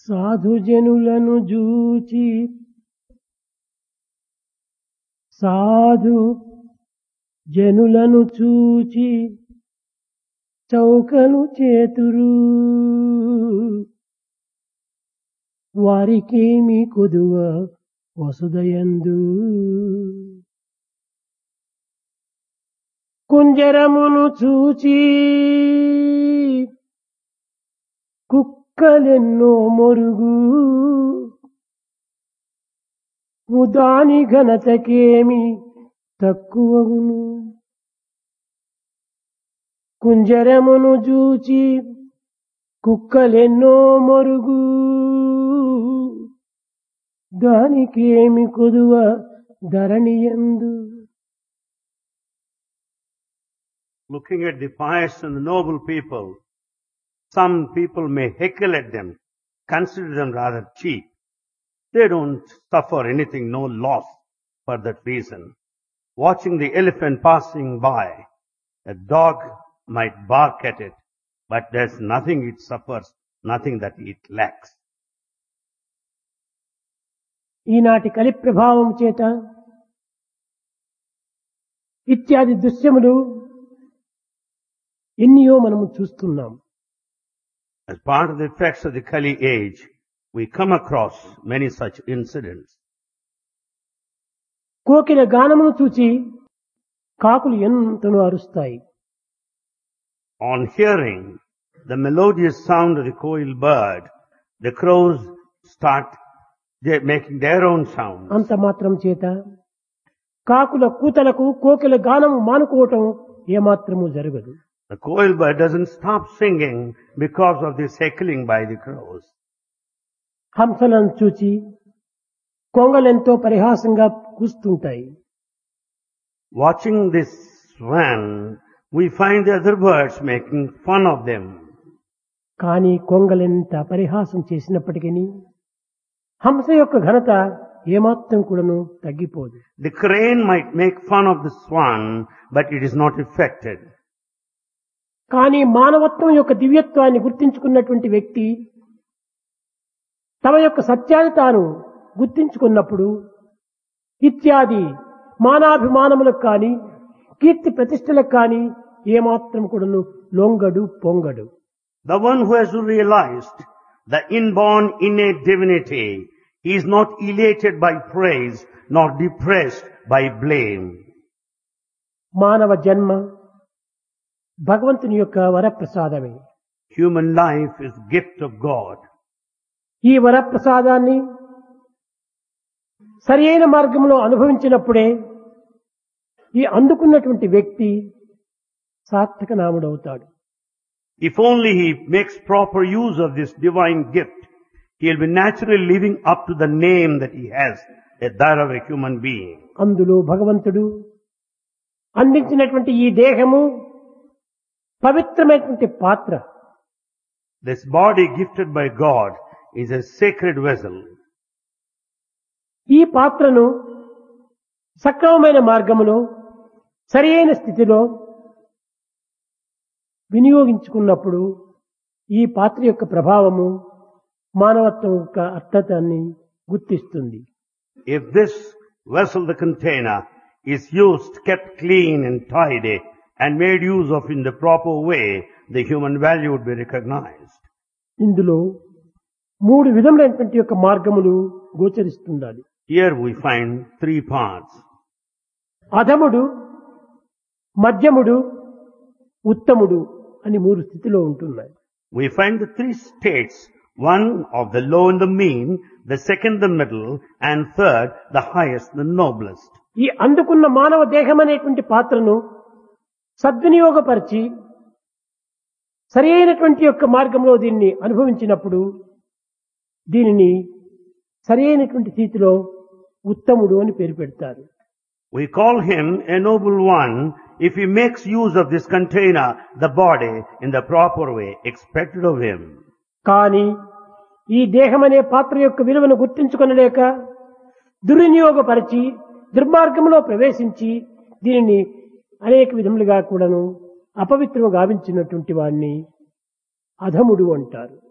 సాధుజనులను జూచి సాధు జనులను చూచి చౌకలు చేతురు వారికేమి కొదువ వసుదయందు కుంజరమును చూచి కుక్కలెన్నో మొరుగు దాని ఘనతకేమి తక్కువగును కుంజరమును చూచి కుక్కలెన్నో మొరుగు దానికేమి కొదువ ధరణియందు. Looking at the pious and the noble people, some people may heckle at them, consider them rather cheap. They don't suffer anything, no loss for that reason. Watching the elephant passing by, a dog might bark at it, but there's nothing it suffers, nothing that it lacks. ఈనాటి కలి ప్రభావం చేత ఇత్యాది దృశ్యములు ఎన్నో మనము చూస్తున్నాం. As part of the effects of the Kali age, we come across many such incidents. కోకిల గానమును చూచి కాకులు ఎంతనో అరుస్తాయి. On hearing the melodious sound of the koil bird, the crows start making their own sound. అంత మాత్రం చేత కాకుల కూతలకు కోకిల గానము మానుకోవటం ఏమాత్రము జరగదు. The koil bird doesn't stop singing because of this heckling by the crows. హంసలను చూచి కొంగలెంతో పరిహాసంగా కూస్తుంటాయి. Watching this swan, we find the other birds making fun of them. కానీ కొంగలెంత పరిహాసం చేసినప్పటికీ హంస యొక్క ఘనత ఏమాత్రం కూడాను తగ్గిపోదు. The crane might make fun of the swan, but it is not affected. కానీ మానవత్వం యొక్క దివ్యత్వాన్ని గుర్తించుకున్నటువంటి వ్యక్తి తమ యొక్క సత్యాన్ని తాను గుర్తించుకున్నప్పుడు ఇత్యాది మానాభిమానములకు కానీ కీర్తి ప్రతిష్టలకు కానీ ఏమాత్రం కూడాను లొంగడు పొంగడు. The one who has realized the inborn innate divinity, he is not elated by praise nor depressed by blame. మానవ జన్మ భగవంతుని యొక్క వరప్రసాదమే. Human life is gift of God. ఈ వరప్రసాదాన్ని సరి అయిన మార్గంలో అనుభవించినప్పుడే ఈ అందుకున్నటువంటి వ్యక్తి సార్థక నాముడవుతాడు. If only he makes proper use of this divine gift, he will be naturally living up to the name that he has, that of a human being. అందులో భగవంతుడు అందించినటువంటి ఈ దేహము పవిత్రమైనటువంటి పాత్ర. This body gifted by God is a sacred vessel. ఈ పాత్రను సక్రమమైన మార్గములో సరియైన స్థితిలో వినియోగించుకున్నప్పుడు ఈ పాత్ర యొక్క ప్రభావము మానవత్వం యొక్క అర్థాన్ని గుర్తిస్తుంది. If this vessel, the container, is used, kept clean and tidy and made use of in the proper way, the human value would be recognized. ఇందులో మూడు విధములైనటువంటి యొక్క మార్గములు గోచరిస్తుండాలి. Here we find three paths. అధముడు, మధ్యముడు, ఉత్తముడు అని మూడు స్థితిలో ఉంటున్నాయి. We find the three states, one of the low and the mean, the second the middle, and third the highest, the noblest. ఈ అందుకున్న మానవ దేహం అనేటువంటి పాత్రను సద్వినియోగపరిచి సరి అయినటువంటి యొక్క మార్గంలో దీన్ని అనుభవించినప్పుడు దీనిని సరి అయినటువంటి స్థితిలో ఉత్తముడు అని పేరు పెడతారు. We call him a noble one if he makes use of this container, the body, in the proper way expected of him. కానీ ఈ దేహం అనే పాత్ర యొక్క విలువను గుర్తించుకొనలేక దుర్వినియోగపరిచి దుర్మార్గంలో ప్రవేశించి దీనిని అనేక విధములుగా కూడాను అపవిత్రము గావించినటువంటి వాడిని అధముడు అంటారు.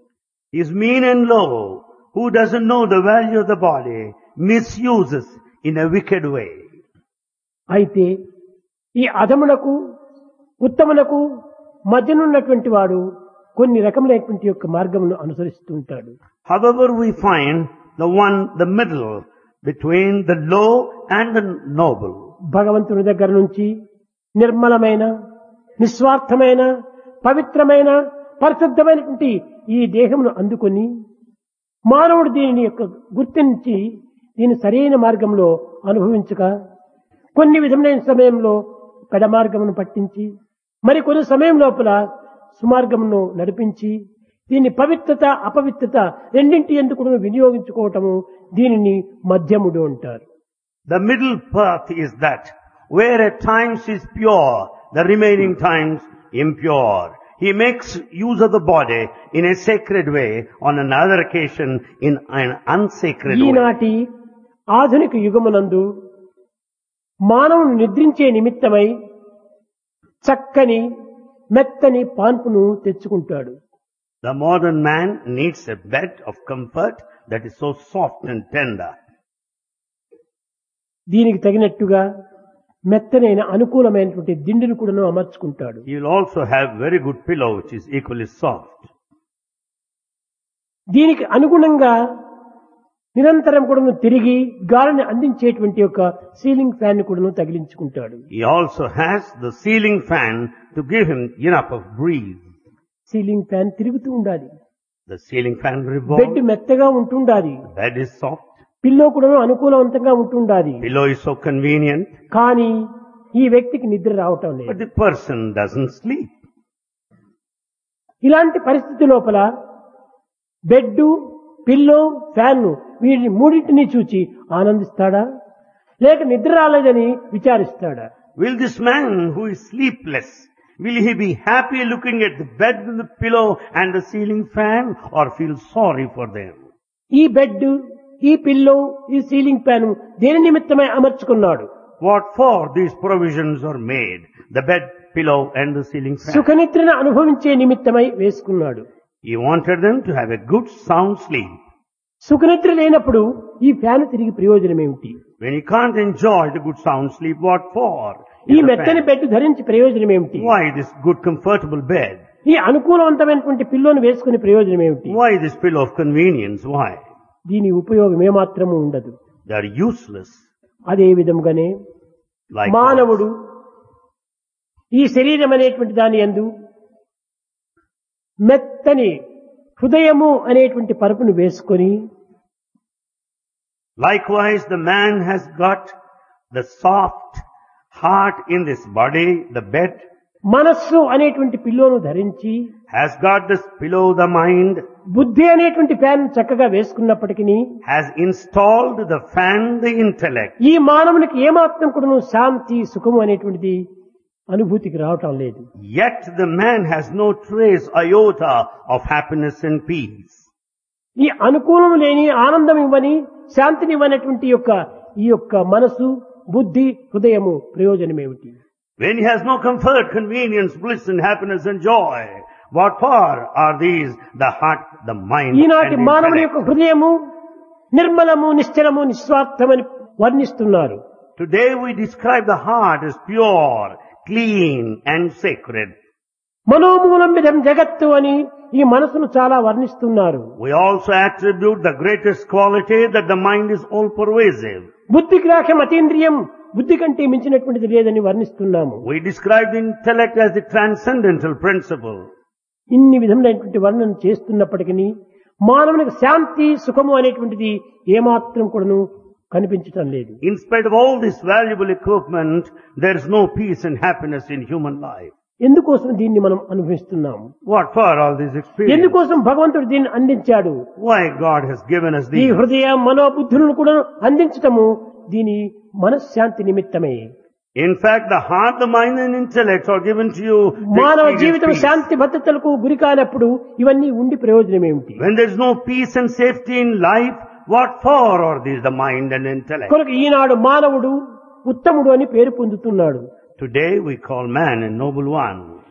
is mean and low, who doesn't know the value of the body, misuses in a wicked way. అయితే ఈ అధమునకు ఉత్తమునకు మధ్యనున్నటువంటి వాడు కొన్ని రకములైనటువంటి యొక్క మార్గమును అనుసరిస్తూ ఉంటాడు. However, we find the middle between the low and the noble. భగవంతుని దగ్గర నుంచి నిర్మలమైన నిస్వార్థమైన పవిత్రమైన పరిశుద్ధమైనటువంటి ఈ దేహమును అందుకొని మానవుడు దీనిని యొక్క గుర్తించి దీని సరైన మార్గంలో అనుభవించక కొన్ని విధమైన సమయంలో పెడ మార్గమును పట్టించి మరి కొన్ని సమయం లోపల సుమార్గమును నడిపించి దీని పవిత్రత అపవిత్రత రెండింటి ఎందుకు వినియోగించుకోవటము దీనిని మధ్యముడు అంటారు. The middle path is that where at times is pure, the remaining times impure. He makes use of the body in a sacred way, on another occasion in an unsacred way. ఈనాటి ఆధునిక యుగమునందు మానవుని నిద్రించే నిమిత్తమై చక్కని మెత్తని పాన్పును తెచ్చుకుంటాడు. The modern man needs a bed of comfort that is so soft and tender. దీనికి తగినట్టుగా మెత్తనైన అనుకూలమైనటువంటి దిండును కూడా అమర్చుకుంటాడు. He will also have very good pillow which is equally soft. దీనికి అనుగుణంగా నిరంతరం కూడా తిరిగి గాలిని అందించేటువంటి యొక్క సీలింగ్ ఫ్యాన్ కూడా తగిలించుకుంటాడు. He also has the ceiling fan to give him enough of breeze. Ceiling fan తిరుగుతూ ఉండాలి. The ceiling fan bed revolves. మెత్తగా ఉంటుండాలి. Bed is soft. పిల్లో కూడా అనుకూలవంతంగా ఉంటుండాలి. Pillow is so convenient. కానీ ఈ వ్యక్తికి నిద్ర రావటం But లేదు. the person doesn't sleep. ఇలాంటి పరిస్థితి లోపల బెడ్ పిల్లో ఫ్యాన్ వీటిని మూడింటిని చూచి ఆనందిస్తాడా లేక నిద్ర రాలేదని విచారిస్తాడా? Will this man who is sleepless, will he be happy looking at the bed and the pillow and the ceiling fan, or feel sorry for them? ఈ బెడ్ ఈ పిల్లో ఈ సీలింగ్ ఫ్యాన్ దేని నిమిత్తమై అమర్చుకున్నాడు? What for these provisions are made? The bed, pillow and the ceiling fan. సుఖనిద్రను అనుభవించే నిమిత్తమై వేసుకున్నాడు. He wanted them to have a good sound sleep. సుఖనిద్ర లేనప్పుడు ఈ ఫ్యాన్ తిరిగి ప్రయోజనం ఏమిటి? When he can't enjoy the good sound sleep, what for? ఈ Is the మెత్తని fan. బెడ్ ధరించి ప్రయోజనం ఏమిటి? Why this good comfortable bed? ఈ అనుకూలవంతమైనటువంటి పిల్లోను వేసుకునే ప్రయోజనం ఏమిటి? Why this pillow of convenience? Why? దీని ఉపయోగం ఏమాత్రము ఉండదు. They are useless. అదే విధముగానే Like మానవుడు ఈ శరీరం అనేటువంటి దాని యందు మెత్తని హృదయము అనేటువంటి పరుపును వేసుకొని Likewise, the man has got the soft heart in this body, the bed, మనస్సు అనేటువంటి పిల్లోను ధరించి has got this pillow, the mind, బుద్ధి అనేటువంటి ఫ్యాన్ చక్కగా వేసుకున్నప్పటికీ has installed the fan, the intellect. ఈ మానవునికి ఏమాత్రం కూడా శాంతి సుఖము అనేటువంటిది అనుభూతికి రావటం లేదు. Yet the man has no trace, iota of happiness and peace. ఈ అనుకూలం లేని ఆనందం ఇవ్వని శాంతిని ఇవ్వనటువంటి ఈ యొక్క మనసు బుద్ధి హృదయము ప్రయోజనం ఏమిటి? When he has no comfort, convenience, bliss and happiness and joy, what for are these? The heart, the mind ఈనాటి and మానవుని intellect. యొక్క హృదయము నిర్మలము నిశ్చలము నిస్వార్థమని వర్ణిస్తున్నారు. Today we describe the heart as pure, clean and sacred. మనోమూలం విధం జగత్తు అని ఈ మనసును చాలా వర్ణిస్తున్నారు. We also attribute the greatest quality that the mind is all pervasive. బుద్ధి గ్రాహ్యం అతీంద్రియం బుద్ధి కంటే మించినటువంటిది లేదని వర్ణిస్తున్నాము. We describe the intellect as the transcendental principle. ఇన్ని విధములైనటువంటి వర్ణన చేస్తున్నప్పటికీ మానవునికి శాంతి సుఖము అనేటువంటిది ఏమాత్రం కూడాను కనిపించటం లేదు. In spite of all this valuable equipment, there is no peace and happiness in human life. ఎందుకోసం దీన్ని మనం అనుభవిస్తున్నాము? What for all these experiences? ఎందుకోసం భగవంతుడు దీన్ని అందించాడు? Why God has given us ఈ these? హృదయ మనోబుద్ధులను కూడా అందించటము దీని మనశ్శాంతి నిమిత్తమే. In fact, the heart, the mind and intellect are given to you to మానవ experience జీవితం peace. శాంతి భద్రతలకు గురి కానప్పుడు ఇవన్నీ ఉండి ప్రయోజనం ఏమిటి? When there is no peace and safety in life, what for are these? The mind and intellect. కనుక ఈనాడు మానవుడు ఉత్తముడు అని పేరు పొందుతున్నాడు. Today we call man a noble one.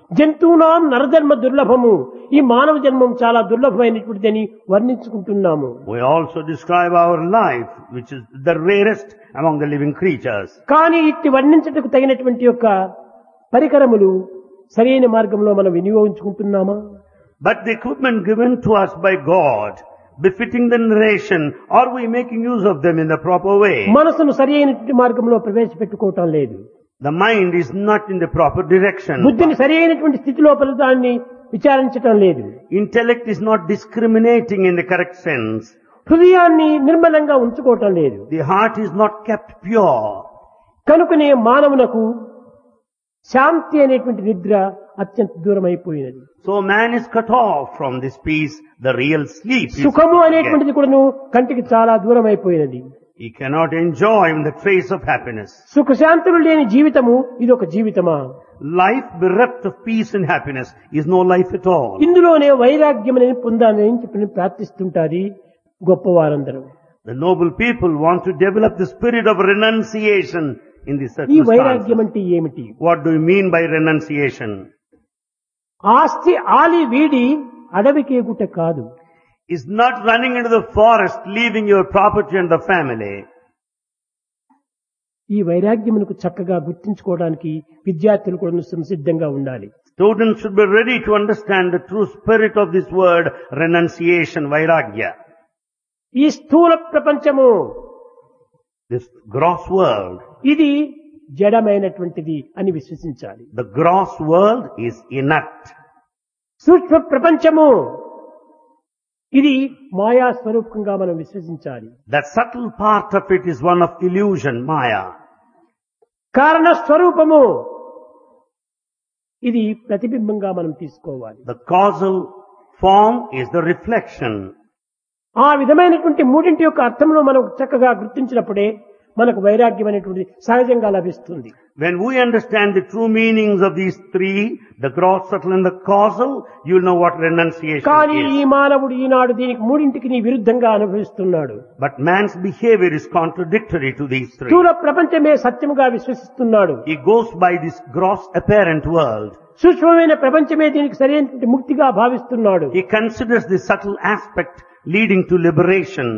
జంతువునాం నరజన్మ దుర్లభము, ఈ మానవ జన్మం చాలా దుర్లభమైనటువంటిదని వర్ణించుకుంటున్నాము. We also describe our life, which is the rarest among the living creatures. కానీ ఇట్టి వర్ణించటకు తగినటువంటి యొక్క పరికరములు సరైన మార్గంలో మనం వినియోగించుకుంటున్నామా? But the equipment given to us by God, befitting the narration, are we making use of them in the proper way? మనసును సరైనటువంటి మార్గంలో ప్రవేశపెట్టుకోవటం లేదు. The mind is not in the proper direction. బుద్ధిని సరైనటువంటి స్థితి లోపల దాన్ని విచారించటం లేదు. Intellect is not discriminating in the correct sense. హృదయాన్ని నిర్మలంగా ఉంచుకోవటం లేదు. The heart is not kept pure. కనుకనే మానవునకు శాంతి అనేటువంటి నిద్ర అత్యంత దూరం అయిపోయినది. So man is cut off from this peace, the real sleep. సుఖము అనేటువంటిది కూడాను కంటికి చాలా దూరం అయిపోయినది. He cannot enjoy the trace of happiness. సుఖశాంతులు లేని జీవితము ఇది ఒక జీవితమా? Life bereft of peace and happiness is no life at all. ఇందులోనే వైరాగ్యం అనేది పొందాలని చెప్పి ప్రార్థిస్తుంటారు గొప్పవారందరూ. The noble people want to develop the spirit of renunciation in this ఈ వైరాగ్యం circumstance. అంటే ఏమిటి? What do you mean by renunciation? ఆస్తి ఆలి వీడి అడవికి ఎగుట కాదు. Is not running into the forest, leaving your property and the family. ఈ వైరాగ్యమునకు చక్కగా గుర్తించుకోవడానికి విద్యార్థులు కూడా సంసిద్ధంగా ఉండాలి. Students should be ready to understand the true spirit of this word, renunciation, vairagya. ఈ స్థూల ప్రపంచము This gross world. ఇది జడమైనటువంటిది అని విశ్వసించాలి. The gross world is inert. సూక్ష్మ ప్రపంచము ఇది మాయా స్వరూపంగా మనం విశ్వసించాలి. That subtle part of it is one of illusion, maya. కారణ స్వరూపము ఇది ప్రతిబింబంగా మనం తీసుకోవాలి. The causal form is the reflection. ఆ విధమైనటువంటి మూడింటి యొక్క అర్థంలో మనం చక్కగా గుర్తించినప్పుడే మనకు వైరాగ్యం అనేటువంటిది సహజంగా లభిస్తుంది. When we understand the true meanings of these three, the gross, subtle and the causal, you'll know what renunciation కానీ ఈ is. మానవుడు ఈనాడు దీనికి మూడింటికి విరుద్ధంగా అనుభవిస్తున్నాడు. But man's behavior is contradictory to these three. స్థూల ప్రపంచమే సత్యముగా విశ్వసిస్తున్నాడు. He goes by this gross apparent world. సూక్ష్మమైన ప్రపంచమే దీనికి సరైనటువంటి ముక్తిగా భావిస్తున్నాడు. He considers the subtle aspect leading to liberation.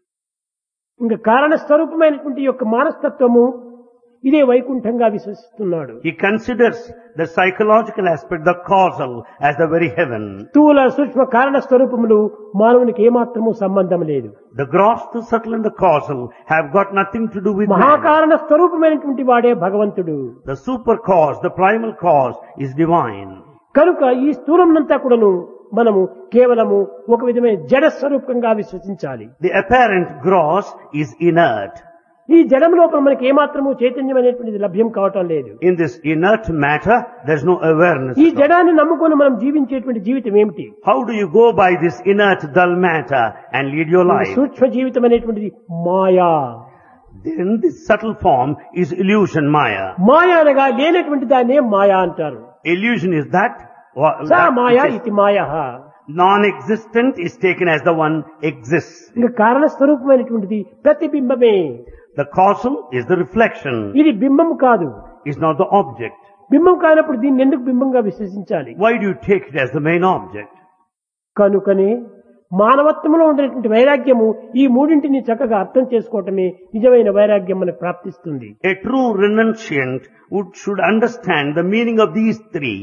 ఇంకా కారణ స్వరూపమైనటువంటి యొక్క మానస్తత్వము ఇదే వైకుంఠంగా విశ్వసిస్తున్నాడు. He considers the psychological aspect, the causal, as the very heaven. స్థూల సూక్ష్మ కారణ స్వరూపములు మానవునికి ఏమాత్రము సంబంధం లేదు. The gross, the subtle and the causal have got nothing to do with man. మహాకారణ స్వరూపమైనటువంటి వాడే భగవంతుడు. The super cause, the primal cause is divine. కనుక ఈ స్థూలంనంతా కూడాను మనము కేవలము ఒక విధమైన జడ స్వరూపంగా విశ్వసించాలి. The apparent gross is inert. ఈ జడం లోపల మనకి ఏమాత్రము చైతన్యం అనేటువంటిది లభ్యం కావటం లేదు. In this inert matter, there's no awareness. ఈ జడాన్ని నమ్ముకొని మనం జీవించేటువంటి జీవితం ఏమిటి? How do you go by this inert, dull matter and lead your life? సూక్ష్మ జీవితం అనేటువంటిది మాయా. Then this subtle form is illusion, maya. మాయా అనగా లేనటువంటి దాన్నే మాయా అంటారు. Illusion is that saw Maya which is ఇది మాయా. non-existent is taken as the one exists. ఇంకా కారణ స్వరూపమైనటువంటిది ప్రతిబింబమే. The causal is the reflection, ఇది బింబం కాదు. is not the object. బింబం కానప్పుడు దీన్ని ఎందుకు బింబంగా విశ్వసించాలి? Why do you take it as the main object? కనుకనే మానవత్వంలో ఉండేటువంటి వైరాగ్యము ఈ మూడింటిని చక్కగా అర్థం చేసుకోవటమే నిజమైన వైరాగ్యం మనకు ప్రాప్తిస్తుంది. A true renunciant should understand the meaning of these three.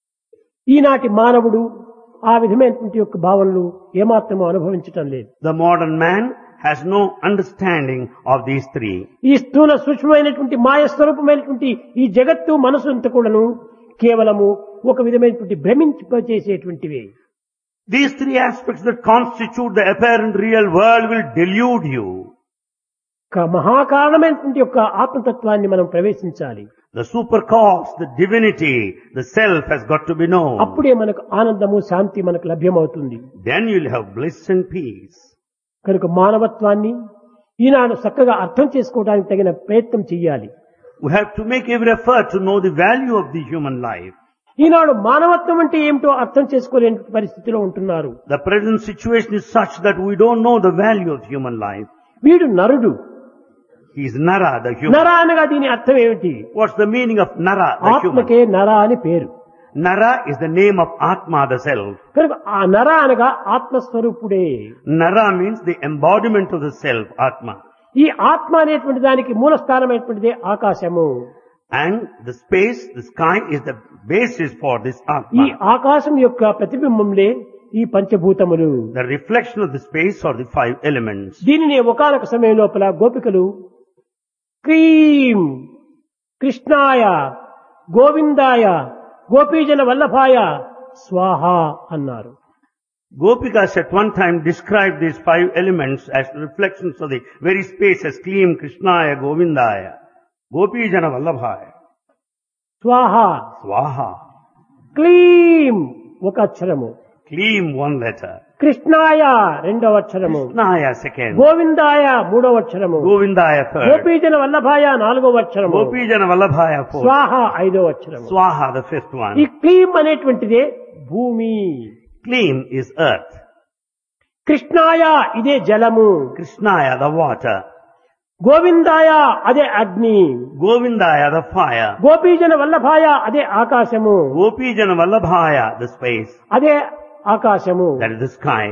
ఈనాటి మానవుడు ఆ విధమైనటువంటి యొక్క భావనలు ఏమాత్రము అనుభవించటం లేదు. The modern man has no understanding of these three. ఈ స్థూల సూక్ష్మమైనటువంటి మాయ స్వరూపమైనటువంటి ఈ జగత్తు మనసు అంతా కూడాను కేవలము ఒక విధమైనటువంటి భ్రమింపచేసేటువంటివే. These three aspects that constitute the apparent real world will delude you. మహాకారణమైనటువంటి యొక్క ఆత్మతత్వాన్ని మనం ప్రవేశించాలి. The super cause, the divinity, the self has got to be known. అప్పుడే మనకు ఆనందము శాంతి మనకు లభ్యమవుతుంది. Then you'll have bliss and peace. కనుక మానవత్వాన్ని ఈనాడు చక్కగా అర్థం చేసుకోవడానికి తగిన ప్రయత్నం చేయాలి. We have to make every effort to know the value of the human life. ఈనాడు మానవత్వం అంటే ఏమిటో అర్థం చేసుకోలేని పరిస్థితిలో ఉంటున్నారు. The present situation is such that we don't know the value of human life. వీడు నరుడు. He is Nara, the human. నర అనగా దీని అర్థం ఏమిటి? What's the meaning of Nara, the human? ఆత్మకే నర అని పేరు. Nara is the name of Atma, the self. కనుక ఆ నర అనగా ఆత్మస్వరూపుడే. Nara means the embodiment of the self, Atma. ఈ ఆత్మ అనేటువంటి దానికి మూల స్థానమైనటువంటిదే ఆకాశము. And the space, the sky is the basis for this ఈ Atma. ఆకాశం యొక్క ప్రతిబింబంలే ఈ పంచభూతములు. The reflection of the space are the five elements. దీనిని ఒకానొక సమయం లోపల గోపికలు క్రీం కృష్ణాయ గోవిందాయ గోపీజన వల్లభాయ స్వాహ అన్నారు. Gopikas at one time described these five elements as reflections of the very space as Kleem, Krishnaya, Govindaya, Gopijana Vallabhaya, స్వాహ Swaha. క్లీం ఒక అక్షరము, Kleem one letter, కృష్ణాయ రెండవ అక్షరము, Krishnaya second, గోవిందాయ మూడవ అక్షరము, Govindaya third, గోపీజన వల్లభాయ నాలుగవ అక్షరము, Gopijana Vallabhaya fourth, స్వాహ ఐదవ అక్షరము. Swaha the fifth ఈ one. క్లీం అనేటువంటిదే భూమి, Kleem is earth, కృష్ణాయ ఇదే జలము, Krishnaya the water, గోవిందాయ అదే అగ్ని, Govindaya the fire, గోపీజన వల్లభాయ అదే ఆకాశము, Gopijana Vallabhaya the space, అదే ఆకాశము. that is the sky.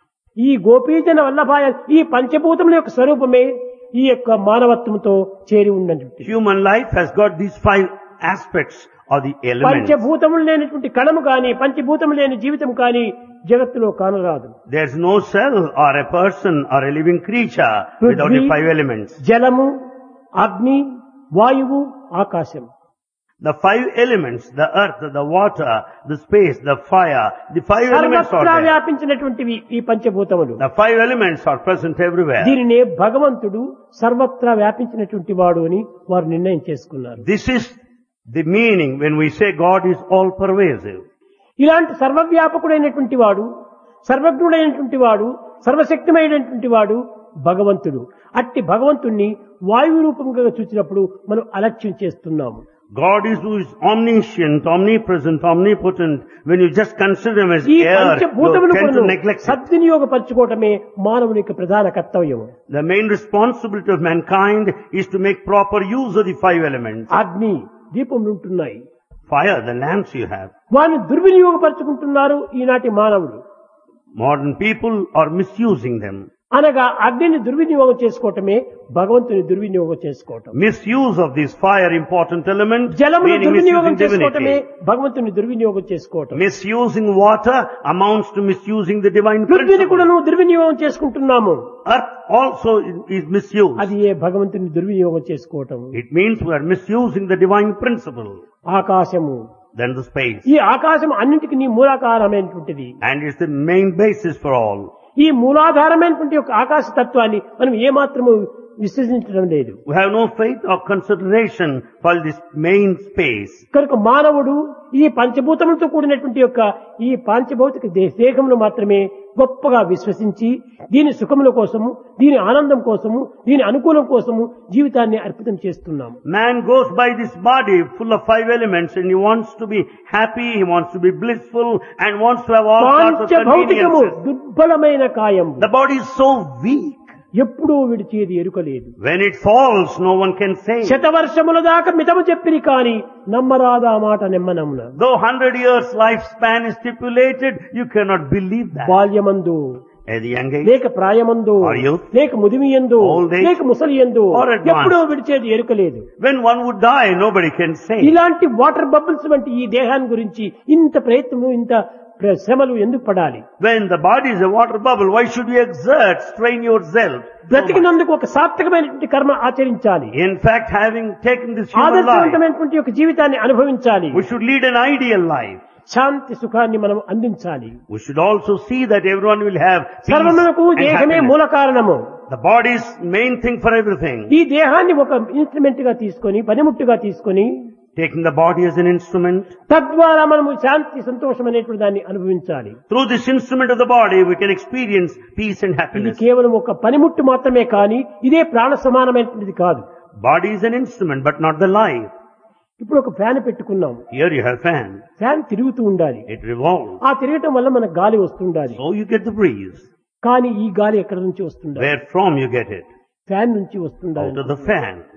ఈ గోపీజన వల్లభాయ ఈ పంచభూతముల యొక్క స్వరూపమే ఈ యొక్క మానవత్వంతో చేరి ఉన్నటువంటి. Human life has got these five aspects of the elements. పంచభూతములు లేనటువంటి కణము కాని, పంచభూతము లేని జీవితం కాని జగత్తులో కానరాదు. There's no cell or a person or a living creature without the five elements. జలము, అగ్ని, వాయువు, ఆకాశం. The five elements, the earth, the water, the space, the fire, the five elements are సర్వత్రా there. వ్యాపించినటువంటివి ఈ పంచభూతములు. The five elements are present everywhere. దీనినే భగవంతుడు సర్వత్రా వ్యాపించినటువంటి వాడు అని వారు నిర్ణయం చేసుకున్నారు. This is the meaning when we say God is all pervasive. ఇలాంటి సర్వవ్యాపకుడైనటువంటి వాడు, సర్వజ్ఞుడైనటువంటి వాడు, సర్వశక్తిమైనటువంటి వాడు భగవంతుడు. అట్టి భగవంతుణ్ణి వాయు రూపంగా చూసినప్పుడు మనం అలక్ష్యం చేస్తున్నాము. God is who is omniscient, omnipresent, omnipotent. When you just consider him as ఈ air, you పంచభూతములను tend to neglect it. సద్వినియోగపరచుకోవటమే మానవుని యొక్క ప్రధాన కర్తవ్యం. The main responsibility of mankind is to make proper use of the five elements. అగ్ని, దీపములు ఉంటున్నాయి, Fire, the lamps you have. వారిని దుర్వినియోగపరచుకుంటున్నారు ఈనాటి మానవుడు. Modern people are misusing them. అనగా అగ్నిని దుర్వినియోగం చేసుకోవటమే భగవంతుని దుర్వినియోగం చేసుకోవటం. Misuse of this fire important element, జలమును meaning దుర్వినియోగం misusing చేసుకోవటమే divinity. భగవంతుని దుర్వినియోగం చేసుకోవటం. Misusing water amounts to misusing the divine పృథ్వీని కూడా principle. నువ్వు దుర్వినియోగం చేసుకుంటున్నాము, Earth also is misused. అది ఏ భగవంతుని దుర్వినియోగం చేసుకోవటం. It means we are misusing the divine principle. ఆకాశము, Then the space. ఈ ఆకాశం అన్నింటికి నీ మూలాకారమైనటువంటిది. And it's the main basis for all. ఈ మూలాధారమైనటువంటి యొక్క ఆకాశ తత్వాన్ని మనం ఏమాత్రము విశ్వసించడం లేదు. We have no faith or consideration for this main space. కనుక మానవుడు ఈ పంచభూతములతో కూడినటువంటి యొక్క ఈ పాంచభౌతిక దేహమును మాత్రమే గొప్పగా విశ్వసించి దీని సుఖముల కోసము, దీని ఆనందం కోసము, దీని అనుకూలం కోసము జీవితాన్ని అర్పితం చేస్తున్నాము. Man goes by this body full of five elements and he wants to be happy, he wants to be blissful and wants to have all sorts of పాంచభౌతికము conveniences. దుర్బలమైన కాయం, The body is so weak. ఎప్పుడూ విడిచేది ఎరుకలేదు. When it falls, no one can say. శతవర్షముల దాకా మితము చెప్పిరి కాని నమ్మరాదా మాట నెమ్మనమున. Though 100 years lifespan is stipulated, you cannot believe that. బాల్యమందు, At the young age, లేక ప్రాయమందు, Or youth, లేక ముదిమియందు, old age, లేక ముసలియందు or advanced. ఎప్పుడూ విడిచేది ఎరుకలేదు. when one would die, nobody can say. ఇలాంటి వాటర్ బబుల్స్ వంటి ఈ దేహాన్ని గురించి ఇంత ప్రయత్నము, ఇంత శ్రమలు ఎందుకు పడాలి? When the body is a water bubble, why should you exert, strain yourself? so much? బ్రతికినందుకు ఒక సార్థకమైనటువంటి కర్మ ఆచరించాలి. In fact, having taken this human life, ఆదర్శవంతమైనటువంటి ఒక జీవితాన్ని అనుభవించాలి. we should lead an ideal life. శాంతి సుఖాన్ని మనం అందించాలి. We should also see that everyone will have peace సర్వమునకు and దేహమే happiness. మూల కారణము. The body is main thing for everything. ఈ దేహాన్ని ఒక ఇన్స్ట్రుమెంట్ గా తీసుకొని, పనిముట్టుగా తీసుకొని Taking the body as an instrument, తద్వారా మనము శాంతి సంతోషం అనేటువంటి దాన్ని అనుభవించాలి. through this instrument of the body, we can experience peace and ఇది happiness. కేవలం ఒక పనిముట్టు మాత్రమే కానీ ఇదే ప్రాణ సమానమైనటువంటిది కాదు. Body is an instrument, but not the life. ఇప్పుడు ఒక ఫ్యాన్ పెట్టుకున్నాం, Here you have fan. Fan తిరుగుతూ ఉండాలి. It revolves. ఆ తిరగటం వల్ల మనకు గాలి వస్తుండాలి. So you get the breeze. కానీ ఈ గాలి ఎక్కడి నుంచి వస్తుండాలి? Where from you get it? Fan నుంచి వస్తుండాలి. Out of the fan.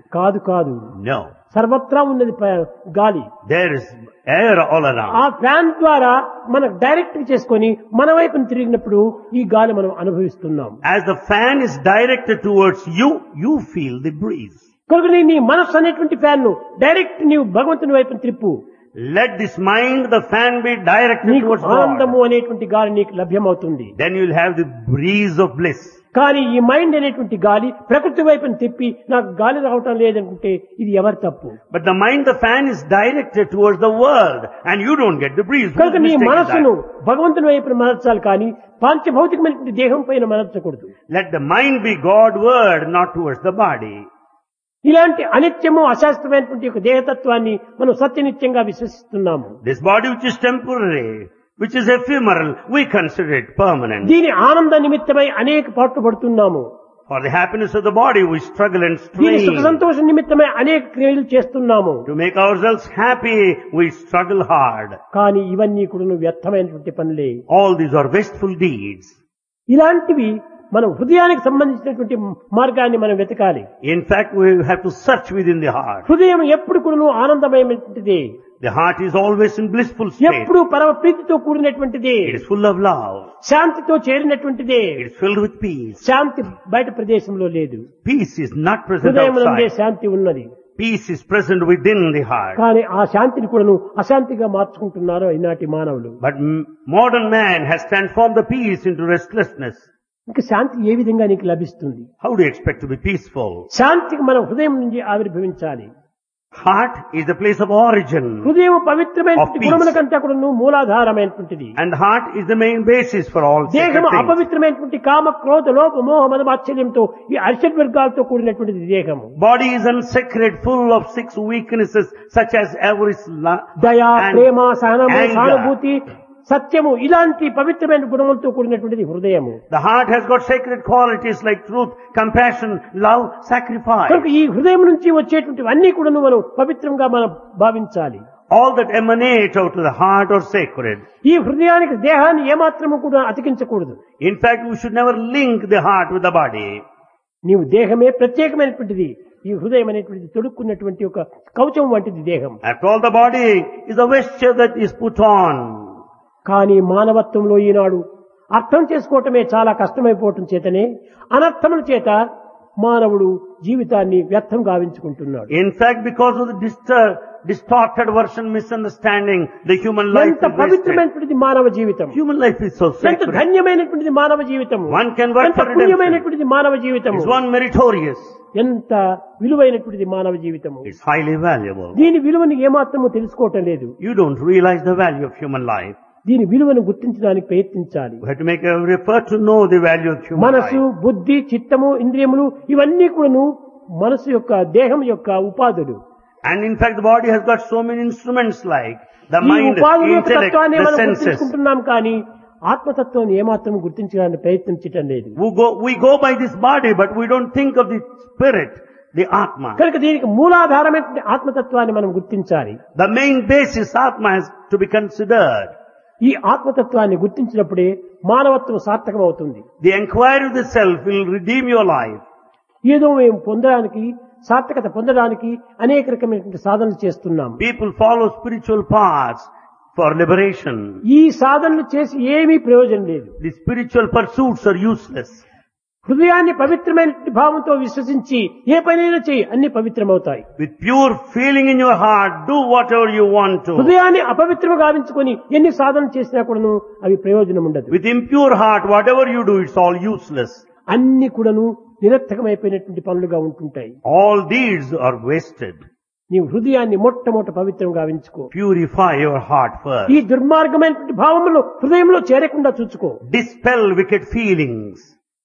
కాదు కాదు, No. సర్వత్రా ఉన్నది గాలి. There is air all ఆ around. ఫ్యాన్ ద్వారా మనం డైరెక్ట్ చేసుకొని మన వైపున తిరిగినప్పుడు ఈ గాలి మనం అనుభవిస్తున్నాం. As the fan is directed towards you, you feel the breeze. కనుక నీ మనస్సు అనేటువంటి ఫ్యాన్ ను డైరెక్ట్ నీవు భగవంతుని వైపున త్రిప్పు. Let this mind, the fan, be directed నీకు towards ఆనందము God. అనేటువంటి గాలి నీకు లభ్యమవుతుంది. Then you will have the breeze of bliss. కానీ ఈ మైండ్ అనేటువంటి గాలి ప్రకృతి వైపున తిప్పి నాకు గాలి రావటం లేదనుకుంటే ఇది ఎవరి తప్పు? But the mind, the fan, is directed towards the world and you don't get the breeze. Whose కనుక నీ mistake is మనస్సును that? భగవంతుని వైపున మరచాలి కానీ పాంచభౌతికమైనటువంటి దేహం పైన మరచకూడదు. Let the mind be God word, not towards the body. ఇలాంటి అనిత్యము అశాస్త్రమైనటువంటి ఒక దేహతత్వాన్ని మనం సత్యనిత్యంగా విశ్వసిస్తున్నాము. This body which is temporary, which is ephemeral, we consider it permanent. దీని ఆనంద నిమిత్తమై అనేక పాట్లు పడుతున్నాము. For the happiness of the body, we struggle and దీని సుఖ strain. సంతోష నిమిత్తమై అనేక క్రియలు చేస్తున్నాము. To make ourselves happy, we struggle hard. కానీ ఇవన్నీ కూడా వ్యర్థమైనటువంటి పనులే. All these are wasteful deeds. ఇలాంటివి మనం హృదయానికి సంబంధించినటువంటి మార్గాన్ని మనం వెతకాలి. In fact, we have to search within the heart. హృదయం ఎప్పుడు కూడా ఆనందమయమైనటువంటిది, The heart is always in blissful state. ఎప్పుడు పరమ ప్రీతితో కూడినటువంటిది, It is full of love. శాంతితో చేరినటువంటిది. It is filled with peace. శాంతి బయట ప్రదేశంలో లేదు, Peace is not present హృదయమునందే outside. శాంతి ఉన్నది. Peace is present within the heart. కానీ ఆ శాంతిని కూడాను అశాంతిగా మార్చుకుంటున్నారు ఈనాటి మానవులు. But modern man has transformed the peace into restlessness. ఇంకా శాంతి ఏ విధంగా నీకు లభిస్తుంది? How do you expect to be peaceful? శాంతికి మనం హృదయం నుంచి ఆవిర్భవించాలి. Heart is the place of origin. హృదయం పవిత్రమైనటువంటి Of peace. గుణముల కంటే కూడాను మూలాధారమైనటువంటిది. And heart is the main basis for all దేహం sacred things. అపవిత్రమైనటువంటి కామ క్రోధ లోప మోహ మదమాశ్చర్యంతో ఈ అరిషడ్ వర్గాలతో కూడినటువంటిది దేహము. Body is unsacred, full of 6 weaknesses such as avarice, దయ, and ప్రేమ, సహనము, anger. సానుభూతి, సత్యము, ఇలాంటి పవిత్రమైన గుణములతో కూడినటువంటిది హృదయము. The heart has got sacred qualities like truth, compassion, love, sacrifice. కనుక ఈ హృదయం నుంచి వచ్చేటువంటి అన్ని కూడా మనం పవిత్రంగా మనం భావించాలి. All that emanate out of the heart are sacred. ఈ హృదయానికి దేహాన్ని ఏమాత్రము కూడా అతికించకూడదు. In fact, we should never link the heart with the body. నీవు దేహమే ప్రత్యేకమైనటువంటిది. ఈ హృదయం అనేటువంటిది తొడుక్కున్నటువంటి ఒక కవచం వంటిది దేహం. After all, the body is a vesture that is put on. కానీ మానవత్వంలో ఈనాడు అర్థం చేసుకోవటమే చాలా కష్టమైపోవటం చేతనే అనర్థముల చేత మానవుడు జీవితాన్ని వ్యర్థం గావించుకుంటున్నాడు. In fact, because of the distorted version, misunderstanding, the human life ఎంత is wasted. పవిత్రమైనటువంటిది మానవ జీవితం, Human life is so ఎంత sacred. ధన్యమైనటువంటిది మానవ జీవితం, One can work ఎంత for redemption. పుణ్యమైనటువంటిది మానవ జీవితం, It's one meritorious. ఎంత విలువైనటువంటిది మానవ జీవితము. It's highly valuable. దీని విలువను ఏమాత్రము తెలుసుకోవటం లేదు. You don't realize the value of human life. దీని విలువను గుర్తించడానికి ప్రయత్నించాలి. We have to make every effort to know the value of human మనసు, life. బుద్ధి, చిత్తము, ఇంద్రియములు ఇవన్నీ కూడాను మనసు యొక్క దేహం యొక్క ఉపాధులు. And in fact, the body has got so many instruments like the ఈ mind, ఉపాధుల యొక్క intellect, తత్వాన్ని the మనం senses. గుర్తించుకుంటున్నాం కానీ ఆత్మతత్వాన్ని ఏమాత్రం గుర్తించడానికి ప్రయత్నించటం లేదు. We go by this body, but we don't think of the spirit, the Atma. కనుక దీనికి మూలాధారమైన ఆత్మతత్వాన్ని మనం గుర్తించాలి. The main basis, Atma, has to be considered. ఈ ఆత్మతత్వాన్ని గుర్తించినప్పుడే మానవత్వం సార్థకం అవుతుంది. The inquiry of the self will redeem your life. ఏదో మేము పొందడానికి, సార్థకత పొందడానికి అనేక రకమైనటువంటి సాధనలు చేస్తున్నాం. People follow spiritual paths for liberation. ఈ సాధనలు చేసి ఏమీ ప్రయోజనం లేదు. The spiritual pursuits are useless. హృదయాన్ని పవిత్రమైన భావంతో విశ్వసించి ఏ పనైనా చేయి, అన్ని పవిత్రమవుతాయి. With pure feeling in your heart, do whatever you want to. హృదయాన్ని అపవిత్రంగా గావించుకొని ఎన్ని సాధనలు చేసినా కూడాను అవి ప్రయోజనం ఉండదు. With impure heart, whatever you do, it's all useless. అన్ని కూడాను నిరర్థకమైపోయినటువంటి పనులుగా ఉంటుంటాయి. All deeds are wasted. నీవు హృదయాన్ని మొట్టమొదట పవిత్రంగా గావించుకో. Purify your heart first. ఈ దుర్మార్గమైనటువంటి భావములు హృదయంలో చేరకుండా చూసుకో. Dispel wicked feelings.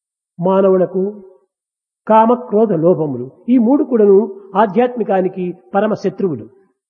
మానవులకు కామ, క్రోధ, లోభములు ఈ మూడు కూడాను ఆధ్యాత్మికానికి పరమ శత్రువులు.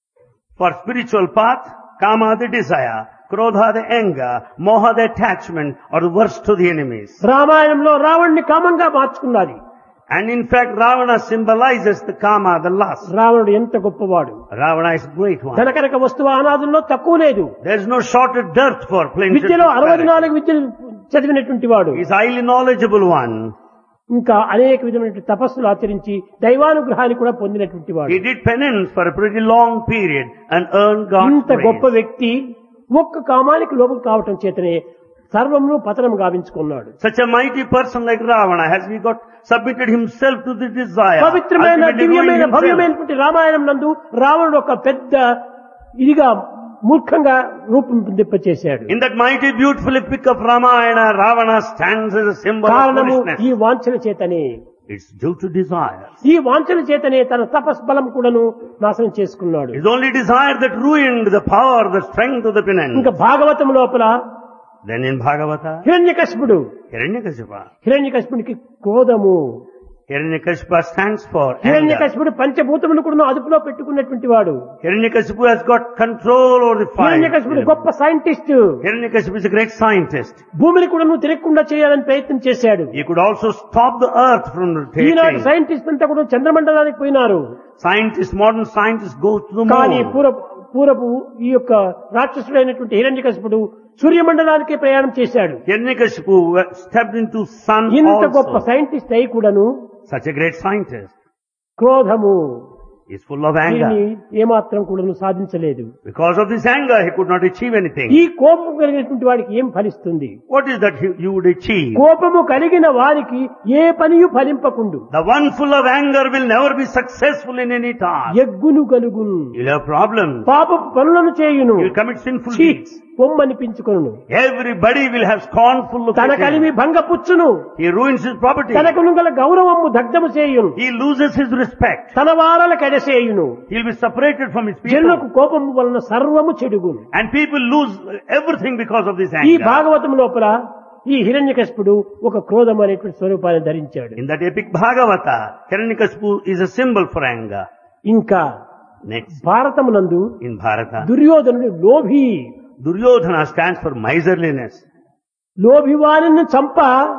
For spiritual path, kama the desire, krodha the anger, moha the attachment are the worst to the enemies. రామాయణంలో రావణ్ణి కామంగా మార్చుకున్నది. And in fact, Ravana symbolizes the kama, the lust. రావణుడు ఎంత గొప్పవాడు. Ravana is a great one. ధనకనక వస్తువు అనాదుల్లో తక్కువ లేదు. There is no shortage dearth for plenty. విద్యలో 64 విద్యలు చదివినటువంటి వాడు. He is highly knowledgeable one. ఇంకా అనేక విధమైన తపస్సులు ఆచరించి దైవానుగ్రహాన్ని కూడా పొందినటువంటి వాడు. He did penance for a pretty long period and earned God's ఇంత గొప్ప praise. వ్యక్తి ఒక్క కామానికి లోపం కావటం చేతనే సర్వమును పతనం గావించుకున్నాడు. Such a mighty person like Ravana, has he got submitted himself to the desire, పవిత్రమైన ultimately ruined దివ్యమైన himself. భవ్యమైనటువంటి రామాయణం నందు రావణుడు ఒక పెద్ద ఇదిగా మూర్ఖంగా రూపొందింపచేశాడు. In that mighty beautiful epic of Ramayana, Ravana stands as a symbol of కారణము ఈ foolishness. వాంఛన చేతనే. It's due to desire. ఈ వాంఛన చేతనే తన తపస్బలం కూడాను నాశనం చేసుకున్నాడు. It's only desire that ruined the power, the strength of the penance. ఇంకా భాగవతం లోపల Then in Bhagavata, హిరణ్యకశిపుడు Hiranyakashipa క్రోధము. Hiranyakashipa stands for anger. హిరణ్యకశిపుడు పంచభూతములను కూడా అదుపులో పెట్టుకున్నటువంటి వాడు. Hiranyakashipu has got control over the fire. హిరణ్యకశిపుడు గొప్ప scientist. Hiranyakashipu is a great scientist. భూమిని కూడా తిరగకుండా చేయాలని ప్రయత్నం చేశాడు. He could also stop the earth from ఈనాటి rotating. సైంటిస్ట్ అంతా కూడా చంద్రమండలానికి పోయినారు. Modern scientists go to the కానీ moon. పూర్వపు ఈ యొక్క రాక్షసుడైనటువంటి హిరణ్యకశిపుడు సూర్యమండలానికి ప్రయాణం చేశాడు. Hiranyakashipu stepped into sun ఇంత గొప్ప also. సైంటిస్ట్ అయి కూడాను Such a great scientist క్రోధము is full of దీన్ని anger. ఏమాత్రం కూడాను సాధించలేదు. Because of this anger, he could not achieve anything. ఈ కోపం కలిగినటువంటి వాడికి ఏం ఫలిస్తుంది? What is that you would achieve? కోపము కలిగిన వారికి ఏ పనియు ఫలింపకుండు. The one full of anger will never be successful in any task. ఎగ్గును కలుగును, You'll have problems. పాపపు పనులను చేయును, You'll commit sinful deeds. పొమ్మనిపించుకొను, Everybody will have scornful look తన at him. Kalimi భంగపుచ్చును, He ruins his property. తనకు గల గౌరవము దగ్ధము చేయును, He loses his respect. తన వారల కడసేయును. He'll be separated from his జనులకు people. కోపము వలన సర్వము చెడుగును. And people lose everything because of this ఈ anger. భాగవతం లోపల ఈ హిరణ్యకశిపుడు ఒక క్రోధం అనేటువంటి స్వరూపాన్ని ధరించాడు. In that epic Bhagavata, Hiranyakashipu is a symbol for anger. ఇంకా Next, భారతమునందు in Bharata, దుర్యోధనుడు లోభి. Duryodhana stands for miserliness. లోభి వారిని చంప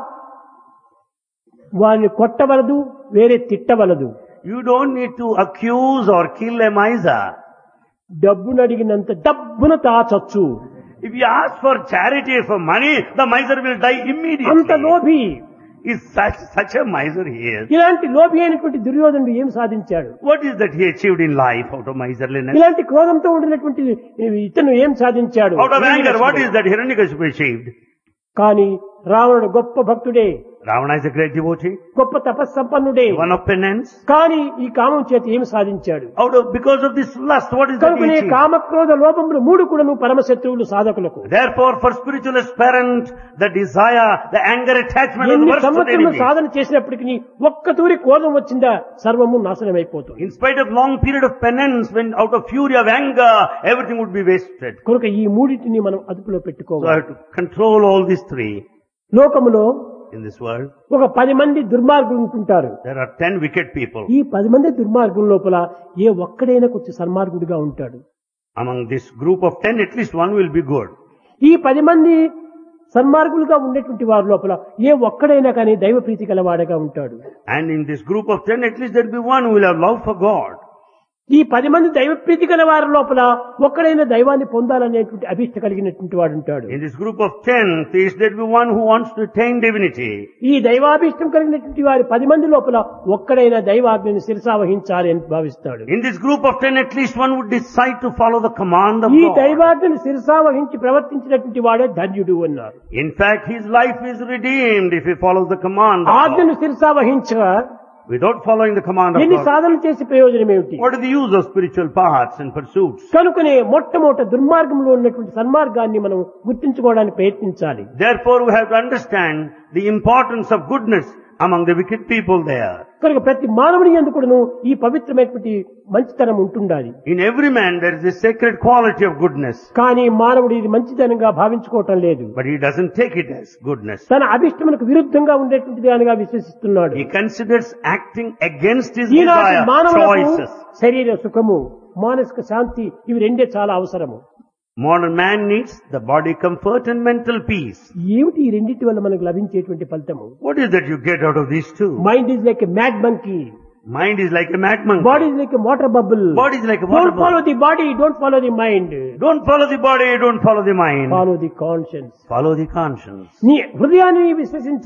వారిని కొట్టవలదు, వేరే తిట్టవలదు. You don't need to accuse or kill a miser. డబ్బును అడిగినంత డబ్బును తాచొచ్చు. If you ask for charity, for money, the miser will die అంత immediately. లోభి. Is such a miser he is. ఇలాంటి లోభి అయినటువంటి దుర్యోధనుడు ఏం సాధించాడు? What is that he achieved in life out of miserliness? ఇలాంటి క్రోధంతో ఉండినటువంటి ఇతను ఏం సాధించాడు? Out of anger, what is that Hiranyakashipu achieved? కానీ రావణుడు గొప్ప భక్తుడే, Ravana is a great devotee, గొప్ప తపస్సంపన్నుడే. one of penance. కానీ ఈ కామం చేత ఏం సాధించాడు? Because of this lust, what is that he కనుకనే achieved? కామక్రోధ లోపములు మూడు కూడాను పరమశత్రువులు సాధకులకు. Therefore, for spiritual aspirant, the desire, the anger attachment are the ఎన్ని worst of సంవత్సరములు enemies. సాధన చేసినప్పటికీ ఒక్క తూరి క్రోధం వచ్చిందా సర్వము నాశనమైపోతుంది. In spite of long period of penance, when out of fury of anger, everything would be wasted. కనుక ఈ మూడింటిని మనం అదుపులో So I పెట్టుకోవాలి. have to control all these three. లోకములో In this world, ఒక 10 మంది దుర్మార్గులు ఉంటుంటారు. there are 10 wicked people. ఈ 10 మంది దుర్మార్గుల లోపల ఏ ఒక్కడైనా కొంచెం సన్మార్గుడిగా ఉంటాడు. Among this group of 10, at least one will be good. ఈ 10 మంది సన్మార్గులుగా ఉండేటువంటి వారి లోపల ఏ ఒక్కడైనా కానీ దైవ ప్రీతి గలవాడగా ఉంటాడు. And in this group of 10, at least there will be one who will have love for God. ఈ 10 మంది దైవ ప్రీతి గల వారి లోపల ఒక్కడైనా దైవాన్ని పొందాలనేటువంటి అభిష్ట కలిగినటువంటి వాడు ఉంటాడు. In this group of 10 thieves, there will be one who wants to attain divinity. ఈ దైవాభిష్టం కలిగినటువంటి వారి 10 మంది లోపల ఒక్కడైనా దైవాజ్ఞని శిరసావహించాలి అని భావిస్తాడు. In this group of 10, at least one would decide to follow the command of ఈ God. దైవాజ్ఞని శిరసావహించి ప్రవర్తించినటువంటి వాడే ధన్యుడు అన్నారు. In fact, his life is redeemed if he follows the command of God. ఆజ్ఞను శిరసావహించగా Without following the command of ఎన్ని God, సాధన చేసి ప్రయోజనం ఏమిటి? what is the use of spiritual paths and pursuits? కనుకనే మొట్టమొదట దుర్మార్గంలో ఉన్నటువంటి సన్మార్గాన్ని మనం గుర్తించుకోవడానికి ప్రయత్నించాలి. Therefore, we have to understand the importance of goodness among the wicked people there. కనుక ప్రతి మానవుని యందు కూడాను ఈ పవిత్రమైనటువంటి మంచితనం ఉంటుండాలి. In every man there is a sacred quality of goodness, కానీ మానవుడు ఇది మంచితనంగా భావించుకోవటం లేదు. but he doesn't take it as goodness. తన అభిష్టములకు విరుద్ధంగా ఉండేటువంటి దానిగా విశ్వసిస్తున్నాడు. He considers acting against his ఈనాటి desire, మానవులకు choices. శరీర సుఖము, మానసిక శాంతి ఇవి రెండే చాలా అవసరము. Modern man needs the body comfort and mental peace. ఏమిటి ఈ రెండింటి వల్ల మనకు లభించేటువంటి ఫలితము? What is that you get out of these two? Mind is like a mad monkey, Mind is like a mad monkey. Body is like a water bubble. Body is like a water don't follow bubble. The body, don't follow the mind, Don't follow the body, don't follow the mind. Follow the conscience. Follow the conscience. నీ హృదయాన్ని విశ్వసించు,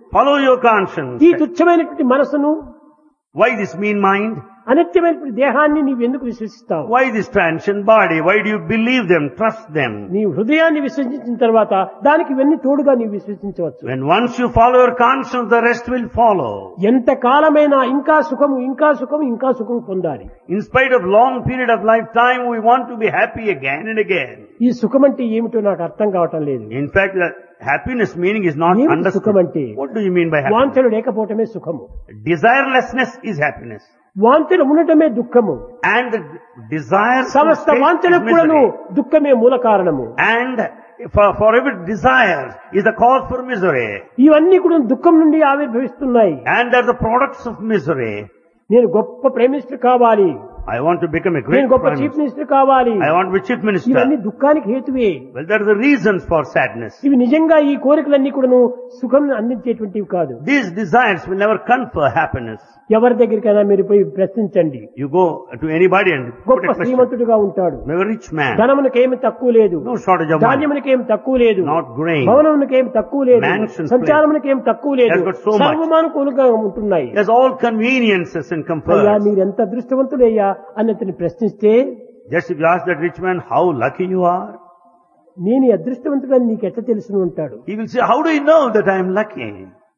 Follow your conscience. ఈ తుచ్చమైనటువంటి మనసును, Why this mean mind? అనిత్యమైనటువంటి దేహాన్ని నీవు ఎందుకు విశ్వసిస్తావు? Why this transient body? Why do you believe them, trust them? నీ హృదయాన్ని విశ్వసించిన తర్వాత దానికి ఇవన్నీ తోడుగా నీవు విశ్వసించవచ్చు. When once you follow your conscience, the rest will follow. ఎంత కాలమైనా ఇంకా సుఖము ఇంకా సుఖము ఇంకా సుఖము పొందాలి. In spite of long period of lifetime, we want to be happy again and again. ఈ సుఖం అంటే ఏమిటో నాకు అర్థం కావటం లేదు. In fact, the happiness meaning is not ఏమిటి understood. సుఖం అంటే? What do you mean by happiness? వాంఛలు లేకపోవటమే సుఖము, Desirelessness is happiness. వాంఛలు ఉండటమే దుఃఖము, And the desire to సమస్త escape is వాంఛలకు కూడాను misery. దుఃఖమే మూల కారణము. And for every desire is the cause for misery. ఇవన్నీ కూడా దుఃఖం నుండి ఆవిర్భవిస్తున్నాయి. And they're the products of misery. నేను గొప్ప ప్రైమ్ మినిస్టర్ కావాలి, I want to become a నేను great గొప్ప prime చీఫ్ minister. మినిస్టర్ కావాలి, I want to be chief minister. ఇవన్నీ దుఃఖానికి హేతువే. Well, there are the reasons for sadness. ఇవి నిజంగా ఈ కోరికలన్నీ కూడాను సుఖం అందించేటువంటివి కాదు. These desires will never confer happiness. ఎవరి దగ్గరికైనా మీరు పోయి ప్రశ్నించండి. You go to anybody and put గొప్ప a question. శ్రీమంతుడుగా ఉంటాడు, I'm a rich man. ధనమునకేమి తక్కువ లేదు, No shortage of money. ధాన్యమునకేమి తక్కువ లేదు, Not grain. భవనమునకేమి తక్కువ లేదు, Mansions, సంచారమునకేమి తక్కువ లేదు, Has got so much. సర్వమానుకూలంగా ఉంటున్నాయి. There's all conveniences and అయ్యా comforts. మీరెంత అదృష్టవంతులయ్యా అని అతన్ని ప్రశ్నిస్తే, Just if you ask that rich man how lucky you are, నేను ఈ అదృష్టవంతుడని నీకు ఎట్లా తెలుసును అంటాడు. he will say, how do you know that I am lucky?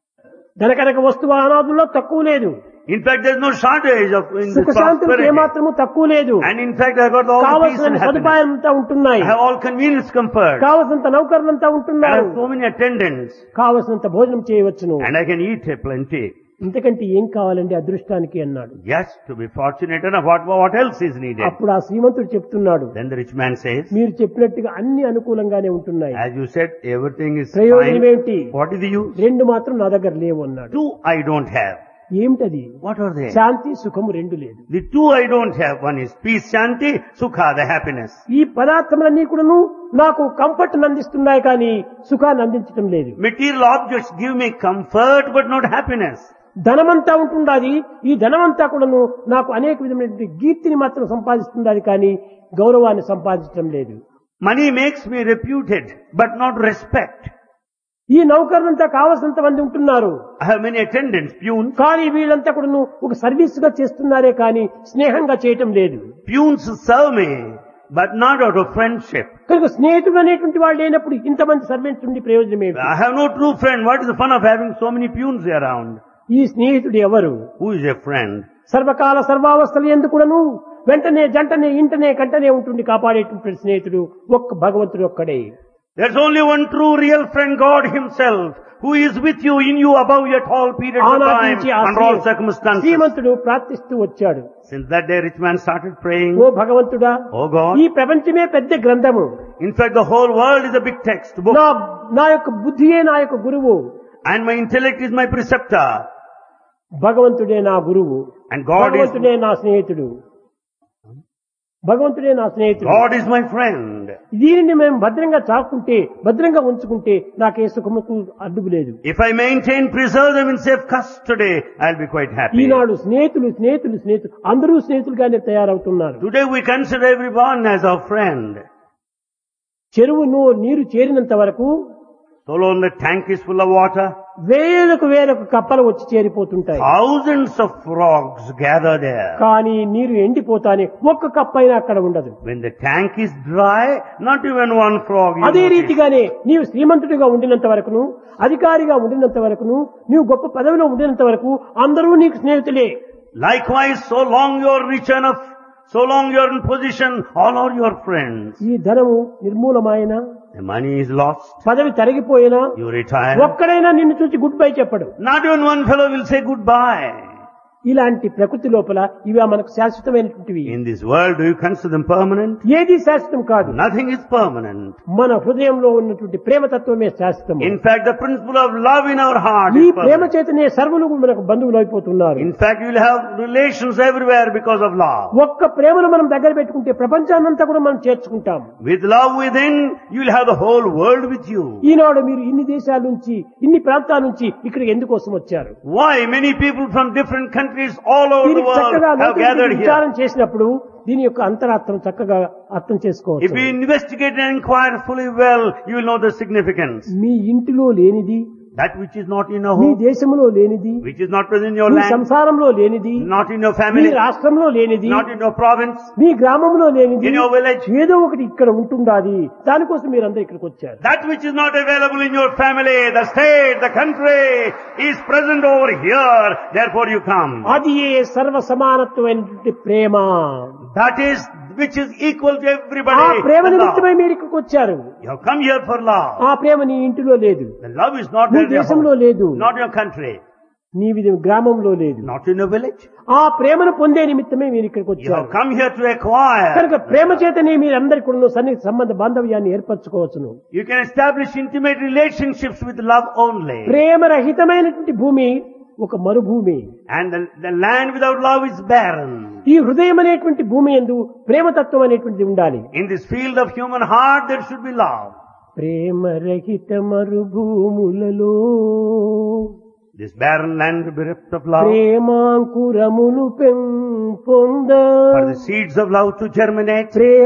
ధనకనక వస్తువు అనాదుల్లో తక్కువ లేదు, In fact, there's no shortage of in the సుఖశాంతులకు prosperity. ఏమాత్రము తక్కువ లేదు, And in fact, I got all the peace కావలసిన and happiness. సదుపాయంతా ఉంటున్నాయి, I have all convenience comfort. కావలసినంత నౌకర్లంతా I ఉంటున్నారు, have so many attendants. కావలసినంత భోజనం చేయవచ్చును. And I can eat plenty. ఇంతకంటే ఏం కావాలండి అదృష్టానికి అన్నాడు. Yes, to be fortunate enough. What else is needed? అప్పుడు ఆ శ్రీమంతుడు చెప్తున్నాడు, Then the rich man says, మీరు చెప్పినట్టుగా అన్ని అనుకూలంగానే ఉంటున్నాయి, as you said, everything is ప్రయోజనం fine. ఏమిటి? What is the use? రెండు మాత్రం నా దగ్గర లేవు అన్నాడు. Two I don't have. ఏమిటది? What are they? శాంతి సుఖము రెండు లేదు. The two I don't have. One is peace, shanti, sukha, the happiness. ఈ పదార్థములన్నీ కూడాను నాకు కంఫర్ట్ అందిస్తున్నాయి కానీ సుఖాన్ని అందించడం లేదు. Material objects give me comfort but not happiness. ధనమంతా ఉంటుండాది, ఈ ధనమంతా కూడాను నాకు అనేక విధమైనటువంటి కీర్తిని మాత్రం సంపాదిస్తుండాది కానీ గౌరవాన్ని సంపాదించడం లేదు. Money makes me reputed but not respect. ఈ నౌకర్లంతా కావలసినంత మంది ఉంటున్నారు I have many attendants, peons. కానీ వీళ్ళంతా కూడాను ఒక సర్వీస్ గా చేస్తున్నారే కానీ స్నేహంగా చేయటం లేదు. Peons serve me but not out of friendship. కనుక స్నేహితుడు అనేటువంటి వాళ్ళు లేనప్పుడు ఇంతమంది సర్వెంట్స్ ఉండి ప్రయోజనం ఏమిటి? I have no true friend. What is the fun of having so many peons around? ఈ స్నేహితుడు ఎవరు? Who is a friend? సర్వకాల సర్వావస్థలు ఎందుకు కూడాను వెంటనే జంటనే ఇంటనే కంటనే ఉంటుంది కాపాడేటువంటి స్నేహితుడు ఒక్క భగవంతుడు ఒక్కడే. There's only one true real friend, God himself, who is with you, in you, above you at all periods of ఆనాటి time, నుంచి ఆ under all circumstances. శ్రీమంతుడు ప్రార్థిస్తూ వచ్చాడు, Since that day, rich man started praying, ఓ భగవంతుడా, Oh God. ఈ ప్రపంచమే పెద్ద గ్రంథము, In fact, the whole world is a big text book, నా యొక్క బుద్ధియే నా యొక్క గురువు, and my intellect is my preceptor, భగవంతుడే నా గురువు, and భగవంతుడే నా స్నేహితుడు, భగవంతుడే నా స్నేహితుడు. God is my friend. దీనిని మేము భద్రంగా చాకుంటే భద్రంగా ఉంచుకుంటే నాకే సుఖముకు అడ్డుకు లేదు. If I maintain, preserve them in safe custody, I'll be quite happy. ఈనాడు స్నేహితులు స్నేహితులు స్నేహితులు అందరూ స్నేహితులుగానే తయారవుతున్నారు. Today we consider everyone as our friend. చెరువును నీరు చేరినంత వరకు So long the tank is full of water, వేలకు వేలకు కప్పలు వచ్చి చేరిపోతుంటాయి. thousands of frogs gather there. కానీ నీరు ఎండిపోతానే ఒక్క కప్ప అయినా అక్కడ ఉండదు. When the tank is dry, not even one frog. You అదే notice. రీతిగానే నీవు శ్రీమంతుడిగా ఉండినంత వరకును, అధికారిగా ఉండినంత వరకును, నీవు గొప్ప పదవిలో ఉండినంత వరకు అందరూ నీకు స్నేహితులే. Likewise, so long you are rich enough, so long you are in position, all are your friends. ఈ ధనము నిర్మూలమైన, The money is lost, పదవి తరిగిపోయినా you retire. ఒక్కడైనా నిన్ను చూసి గుడ్ బై చెప్పడు. Not even one fellow will say goodbye. ఇలాంటి ప్రకృతి లోపల ఇవి మనకు శాశ్వతమైనటువంటివి. In this world, do you consider them permanent? ఏది శాశ్వతం కాదు. Nothing is permanent. మన హృదయంలో ఉన్నటువంటి ప్రేమతత్వమే శాశ్వతం. In fact, the principle of love in our heart ఈ is ప్రేమ permanent. చేతనే సర్వులు మనకు బంధువులు అయిపోతున్నారు. In fact, you will have relations everywhere because of love. ఒక్క ప్రేమను మనం దగ్గర పెట్టుకుంటే ప్రపంచాన్నంతా కూడా మనం చేర్చుకుంటాం. With love within, you will have the whole world with you. ఈనాడు మీరు ఇన్ని దేశాల నుంచి ఇన్ని ప్రాంతాల నుంచి ఇక్కడికి ఎందుకోసం వచ్చారు? Why many people from different countries all over the దీనికి world చక్కగా have లోతుకి gathered here? విచారం చేసినప్పుడు దీని యొక్క అంతరార్థం చక్కగా అర్థం If చేసుకోవచ్చు. you investigate and inquire fully well, you will know the significance. మీ ఇంటిలో లేనిది That which is not in your me home, దేశంలో లేనిది, which is not present in your me land, సంసారంలో లేనిది, not in your me family, రాష్ట్రంలో లేనిది, not in your province, మీ గ్రామంలో లేనిది, in your village. ఏదో ఒకటి ఇక్కడ ఉంటుండాది. దానికోసం మీరందరూ ఇక్కడికి వచ్చారు. That which is not available in your family, the state, the country, is present over here. Therefore you come. అది ఏ సర్వ సమానత్వమైనటువంటి ప్రేమ. That is which is equal to ఆ everybody. ప్రేమ The నిమిత్తమై love. మీరు ఇక్కడికి వచ్చారు. You have come here for love. ఆ ప్రేమ నీ ఇంటిలో లేదు, The love is not నీ there in your దేశంలో home, లేదు, not in your country, నీ గ్రామంలో లేదు. not in your village. ఆ ప్రేమను పొందే నిమిత్తమే మీరు ఇక్కడికి You వచ్చారు. have come here to acquire. కనుక ప్రేమ చేతనే మీరందరికీ కూడా సన్నిహిత సంబంధ బాంధవ్యాన్ని ఏర్పరచుకోవచ్చును. You can establish intimate relationships with love only. ప్రేమరహితమైనటువంటి భూమి ఒక మరుభూమి. And the land without love is barren. ఈ హృదయం అనేటువంటి భూమి యందు ప్రేమతత్వం అనేటువంటిది ఉండాలి. In this field of human heart, there should be love. ప్రేమరహిత మరుభూములలో This barren land bereft of love. ప్రేమాంకురములు పెంపొంద For the seeds of love to germinate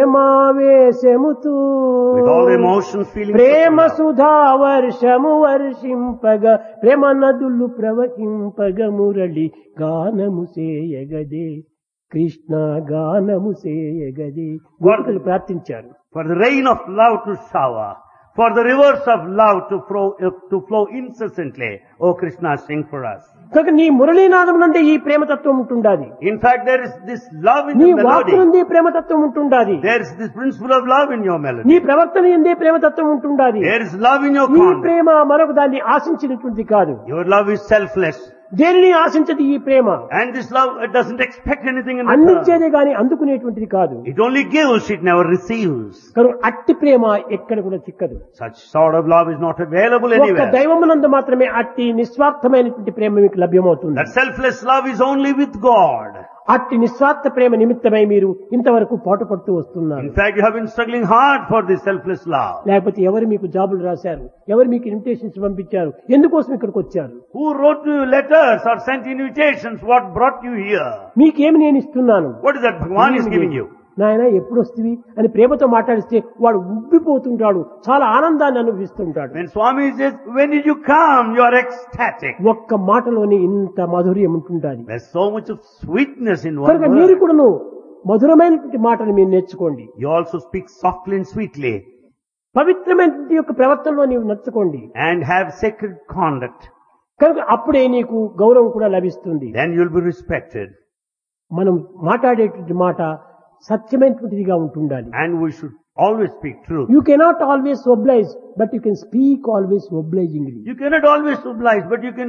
ప్రేమావేశముతో with all the emotions, feelings Prema of love. Sudha వర్షము వర్షింపగ ప్రేమ నదులు ప్రవహింపగ మురళి గానము సేయగదే కృష్ణ గానము సేయగదే గోపికలు ప్రార్థించారు. For the rain of love to shower, for the rivers of love to flow incessantly. O Krishna, sing for us. కనుక నీ మురళీనాదం నుండి ఈ ప్రేమతత్వం ఉంటుండాది. In fact, there is this love in నీ the వాక్కు melody. నుండి ప్రేమతత్వం ఉంటుండాది. There is this principle of love in your నీ melody. ప్రవర్తన ఎందే ప్రేమతత్వం ఉంటుండాది. There is love in your ఈ conduct. ప్రేమ మరొక దాన్ని ఆశించినటువంటిది కాదు. Your love is selfless. దేనిని ఆశించదు ఈ ప్రేమ. And this love, it doesn't expect anything in return. అందించేదే గాని అందుకునేటువంటిది కాదు. It only gives, it never receives. కనుక అట్టి ప్రేమ ఎక్కడ కూడా చిక్కదు. Such sort of love is not available ఒక్క anywhere. దైవమునందు మాత్రమే అట్టి నిస్వార్థమైనటువంటి ప్రేమ మీకు లభ్యమవుతుంది. That selfless love is only with God. అట్టి నిస్వార్థ ప్రేమ నిమిత్తమై మీరు ఇంతవరకు పాటుపడుతూ వస్తున్నారు. In fact, you have been struggling hard for this selfless love. లేకపోతే ఎవరు మీకు జాబులు రాశారు, ఎవరు మీకు ఇన్విటేషన్స్ పంపించారు, ఎందుకోసం ఇక్కడికి వచ్చారు? Who wrote you letters or sent invitations? What brought you here? మీకేమి నేను ఇస్తున్నాను? What is that Bhagavan is giving you? నాయన ఎప్పుడు వస్తుంది అని ప్రేమతో మాట్లాడిస్తే వాడు ఉబ్బిపోతుంటాడు, చాలా ఆనందాన్ని అనుభవిస్తుంటాడు. When Swami says, when did you come? You are ecstatic. ఒక్క మాటలోని ఇంత మాధుర్యం ఉంటుంటాది. There's so much of sweetness in one కనుక మీరు word. కూడాను మధురమైనటువంటి మాటలు మీరు నేర్చుకోండి. You also speak softly and sweetly పవిత్రమైనటువంటి యొక్క ప్రవర్తనలో నీవు నడుచుకోండి. and have sacred conduct. కనుక అప్పుడే నీకు గౌరవం కూడా లభిస్తుంది. Then you'll be respected. మనం మాట్లాడేటువంటి మాట సత్యమైనటువంటిదిగా ఉంటుండాలి. And we should always speak truth. You cannot always oblige, but you can speak always obligingly. You cannot always oblige, but you can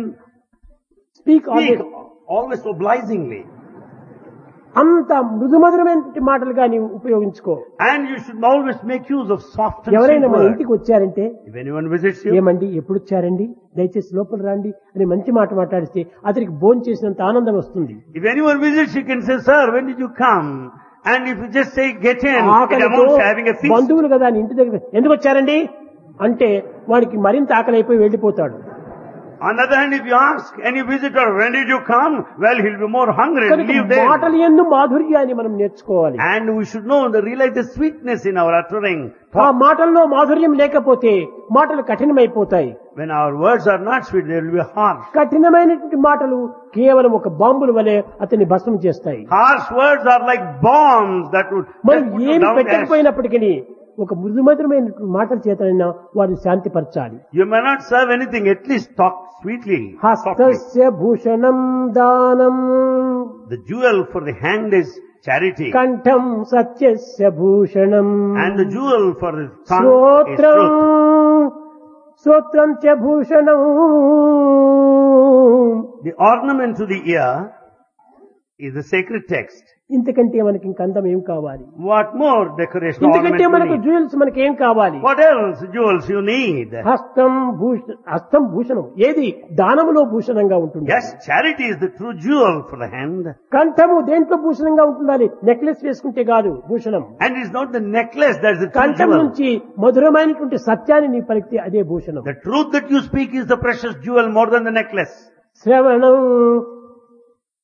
speak speak always. always obligingly. అంత మృదుమధురమైనటువంటి మాటలుగా నీవు ఉపయోగించుకో. And you should always make use of soft and ఎవరైనా sweet మన words. ఇంటికి వచ్చారంటే If anyone visits you, ఏమండి ఎప్పుడు వచ్చారండి, దయచేసి లోపల రండి అని మంచి మాట మాట్లాడిస్తే అతనికి భోజనం చేసినంత ఆనందం వస్తుంది. if anyone visits, you can say, sir, when did you come? And if you just say, get in, it ఆకలితో amounts to having a feast. బంధువులు కదా అని ఇంటి దగ్గర ఎందుకు వచ్చారండి అంటే వాడికి మరింత ఆకలి అయిపోయి వెళ్ళిపోతాడు. On the other hand, if you ask any visitor, when did you come? Well, he'll be more hungry and కనుక leave there. మాటలు ఎందు మాధుర్యాన్ని మనం నేర్చుకోవాలి. And we should know, realize the sweetness in our uttering. ఆ మాటల్లో మాధుర్యం లేకపోతే మాటలు కఠినమైపోతాయి. When our words are not sweet, they will be harsh. కఠినమైనటువంటి మాటలు కేవలం ఒక బాంబుల వలె అతన్ని భస్మం చేస్తాయి. Harsh words are like bombs that would మనం just put you ఏమి down as. పెట్టకపోయినప్పటికీ ఒక మృదుమధురమైన మాటల చేతనైనా వారిని శాంతిపరచాలి. You may not serve anything, at least talk sweetly, softly. హస్తస్య Bhushanam దానం The jewel for the hand is charity. కంఠం సత్యస్య Bhushanam And the jewel for the tongue is శ్రోత్రం truth. శ్రోత్రం చ Bhushanam. The ornament to the ear is the sacred text. ఇంతకంటే మనకి ఇంక అందం ఏం కావాలి? What more decoration ఇంతకంటే ornament మనకు you need? జ్యువెల్స్ మనకి ఏం కావాలి? What else jewels you need? హస్తం భూషణం ఏది దానములో భూషణంగా ఉంటుంది. Yes, charity is the true jewel for the hand. కంఠము దేంట్లో భూషణంగా ఉంటుండాలి? నెక్లెస్ వేసుకుంటే కాదు Bhushanam. And it's not the necklace that's the true కంఠం jewel. నుంచి మధురమైనటువంటి సత్యాన్ని నీ పలికితే అదే Bhushanam. The truth that you speak is the precious jewel more than the necklace. శ్రవణం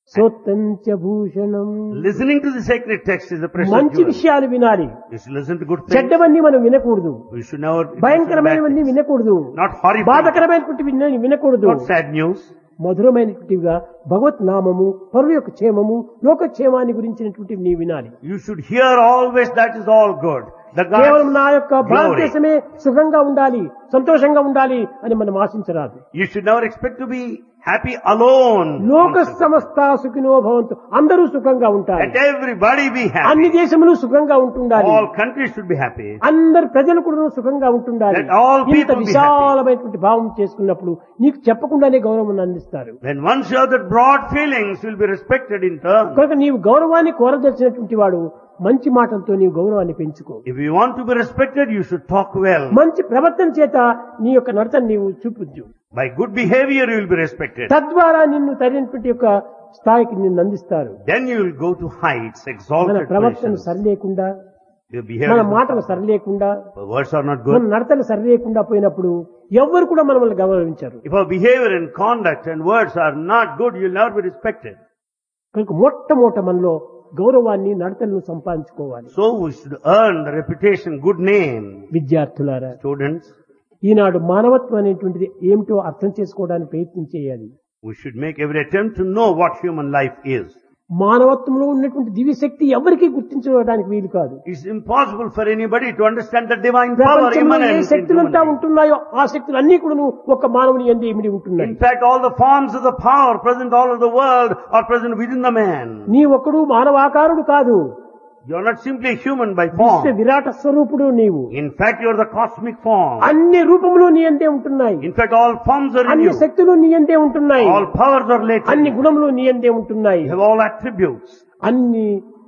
సోత్తంచ Bhushanam. Listening to the sacred text is the precious మంచి jewel. విషయాలు వినాలి, You should listen to good things. చెడ్డవన్నీ మనం వినకూడదు, We should never listen to bad భయంకరమైనవన్నీ things. వినకూడదు, Not horrible, బాధకరమైనటువంటి వినకూడదు. not sad news. మధురమైనటువంటివిగా భగవత్ నామము, పరుల యొక్క క్షేమము, లోకక్షేమాన్ని గురించినటువంటి నీ వినాలి. You should hear always that is all good. The కేవలం God's నా యొక్క glory. భారతదేశమే సుఖంగా ఉండాలి, సంతోషంగా ఉండాలి అని మనం ఆశించరాదు. You should never expect to be happy alone. లోక సమస్త సుఖినో భవంతు, అందరూ సుఖంగా ఉంటారు, Let everybody be అన్ని happy. దేశములు సుఖంగా ఉంటుండాలి, All countries should be happy. అందరు ప్రజలు కూడా సుఖంగా ఉంటుండాలి. Let all ఇంత people be విశాలమైనటువంటి భావం చేసుకున్నప్పుడు నీకు చెప్పకుండానే గౌరవం అందిస్తారు. When once you have that broad feelings, you will be respected in turn. కనుక నీవు గౌరవాన్ని కోరదలిచినటువంటి వాడు మంచి మాటలతో నీవు గౌరవాన్ని పెంచుకో. If you want to be respected, you should talk well. మంచి ప్రవర్తన చేత నీ యొక్క నడతను నీవు చూపించు. By good behavior, you will be respected. తద్వారా నిన్ను తగినటువంటి యొక్క స్థాయికి నిన్ను అందిస్తారు. Then you will go to heights, మన exalted ప్రవర్తన positions. సరిలేకుండా, Your మన behavior, మాటలు సరిలేకుండా, our words are not మన good. నడతలు సరిలేకుండా పోయినప్పుడు ఎవ్వరు కూడా మనల్ని గౌరవించారు. If our behavior and conduct and words are not good, you will never be respected. కనుక మొట్టమొదట మనలో గౌరవాన్ని, నడతలను సంపాదించుకోవాలి. So we should earn the reputation, good name. విద్యార్థులారా, Students, ఈనాడు మానవత్వం అనేటువంటిది ఏమిటో అర్థం చేసుకోవడానికి ప్రయత్నం చేయాలి. we should make every attempt to know what human life is. మానవత్వంలో ఉన్నటువంటి దివ్యశక్తి ఎవరికీ గుర్తించడానికి వీలు కాదు. It's impossible for anybody to understand the divine power ప్రపంచంలో ఏ immanent in human శక్తులంతా life. ఉంటున్నాయో ఆ శక్తులు అన్ని కూడా ఒక మానవుని యందు ఇమిడి ఉంటున్నాయి. In fact, all the forms of the power present all over the world are present within the man. నీ ఒక్కడు మానవాకారుడు కాదు, You are not simply human by విశ్వ form. విరాట స్వరూపుడు నీవు. In fact, you are the cosmic form. అన్ని రూపములు నీ అందే ఉంటున్నాయి, In fact, all forms are in అన్ని you. శక్తులు నీ అందే ఉంటున్నాయి, All powers are latent. అన్ని You గుణములు నీ అందే ఉంటున్నాయి, have all attributes. అన్ని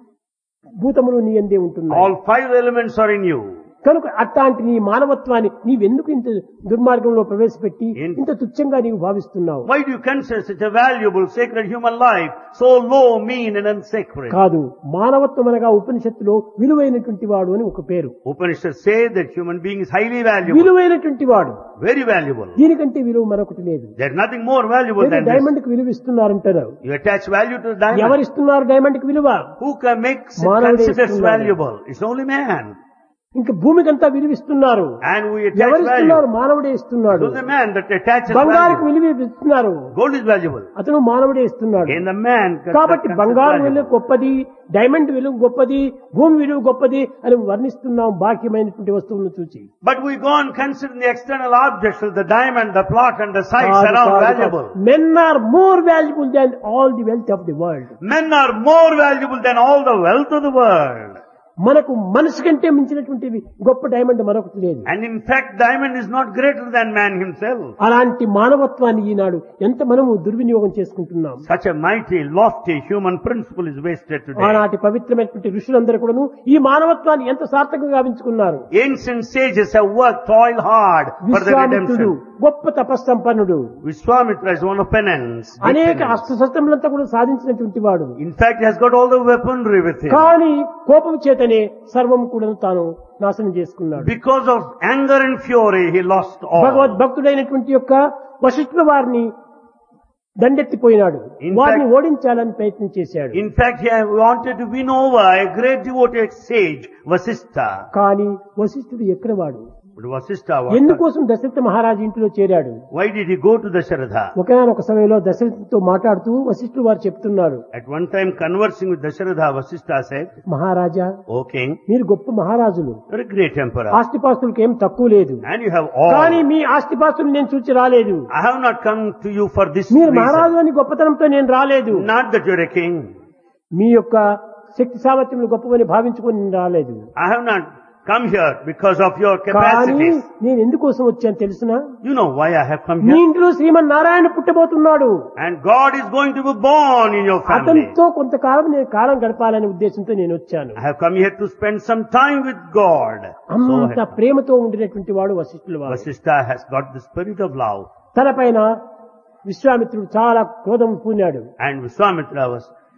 భూతములు నీ అందే ఉంటున్నాయి. All five elements are in you. కనుక అట్లాంటి నీ మానవత్వాన్ని నీవెందుకు ఇంత దుర్మార్గంలో ప్రవేశపెట్టి In- ఇంత తుచ్చంగా నీవు భావిస్తున్నావు? Why do you consider such a valuable, sacred human life so low, mean and unsacred? కాదు, మానవత్వం అనగా ఉపనిషత్తులో విలువైనటువంటి వాడు అని ఒక పేరు. Upanishads say that human being is highly valuable, విలువైనటువంటి వాడు, very valuable. దీనికంటే విలువ మరొకటి లేదు. There's nothing more valuable than this. Diamond కి విలువ ఇస్తున్నారంటారు. You attach value to the diamond. ఎవరిస్తున్నారు డైమండ్ కి విలువ? Who can make మానవుడే considers ఇస్తున్నాడు. valuable? It's only man. ఇంకా భూమికంతా విలువిస్తున్నారు. And we attach ఎవరిస్తున్నారు? value. మానవుడే ఇస్తున్నాడు. So the man that attaches బంగారుకు value. విలువ ఇస్తున్నారు, Gold is valuable. అతను మానవుడే ఇస్తున్నాడు. And the man కాబట్టి considers బంగారు విలువ valuable. గొప్పది, డైమండ్ విలువ గొప్పది, భూమి విలువ గొప్పది అని వర్ణిస్తున్నాం బాహ్యమైనటువంటి వస్తువులను చూసి. But we go on considering the external objects, the diamond, the plot and the sites are all valuable. Men are more valuable than all the wealth of the world. Men are more valuable than all the wealth of the world. మనకు మనసు కంటే మించినటువంటి గొప్ప diamond మరొకటి లేదు. And in fact, diamond is not greater than man himself. అలాంటి మానవత్వాన్ని ఈనాడు ఎంత మనము దుర్వినియోగం చేసుకుంటున్నాం. Such a mighty, lofty human principle is wasted today. ఆనాటి పవిత్రమైనటువంటి ఋషులందరూ కూడాను ఈ మానవత్వాన్ని ఎంత సార్థకంగా గావించుకున్నారు. Ancient sages have worked, toiled hard for the విశ్వామిత్రుడు redemption. గొప్ప తపస్సంపన్నుడు, Vishwamitra is one of penance. big అనేక penance. అస్త్రశస్త్రములంతా కూడా సాధించినటువంటి వాడు. In fact, he has got all the weaponry with him. కానీ కోపం చేతనే సర్వం కూడా తాను నాశనం చేసుకున్నాడు. Because of anger and fury, he lost all. భగవద్భక్తుడైనటువంటి యొక్క వశిష్ఠుల వారిని దండెత్తిపోయినాడు, In వారిని fact- ఓడించాలని ప్రయత్నం చేశాడు. In fact, he wanted to win over a great devoted sage, Vasistha. కానీ వశిష్ఠుడు ఎక్కడ వాడు? But Vasistha, ఎందుకోసం దశరథ మహారాజు ఇంటిలో చేరాడు? why did he go to Dasharatha? ఒకనొక సమయంలో దశరథుతో మాట్లాడుతూ వశిష్ఠుడు వారు చెప్తున్నారు, At one time, conversing with Dasharatha, Vasistha said, Maharaja, O king, మీరు గొప్ప మహారాజులు, you're a great emperor, ఆస్తిపాస్తులకు ఏం తక్కువ లేదు, and you have all. కానీ మీ ఆస్తిపాస్తులు నేను చూచి రాలేదు. I have not come to you for this మీరు reason. మహారాజు అని గొప్పతనంతో నేను రాలేదు. Not that you're a king. మీ యొక్క శక్తి సామర్థ్యములు గొప్పవని భావించుకొని నేను రాలేదు. I have not come here because of your కానీ capacities. నేను ఎందుకోసం వచ్చాను తెలుసునా? You know why I have come me here? ఇంట్లో Srimannarayana పుట్టబోతున్నాడు. And God is going to be born in your family. అతనితో కొంతకాలం నేను కాలం గడపాలనే ఉద్దేశంతో నేను వచ్చాను. I have come here to spend some time with God. అంత So ప్రేమతో ఉండినటువంటి వాడు వశిష్ఠుల వాడు. Vasistha has got the spirit of love. తన పైన విశ్వామిత్రుడు చాలా క్రోధం పూనాడు. And Vishwamitra was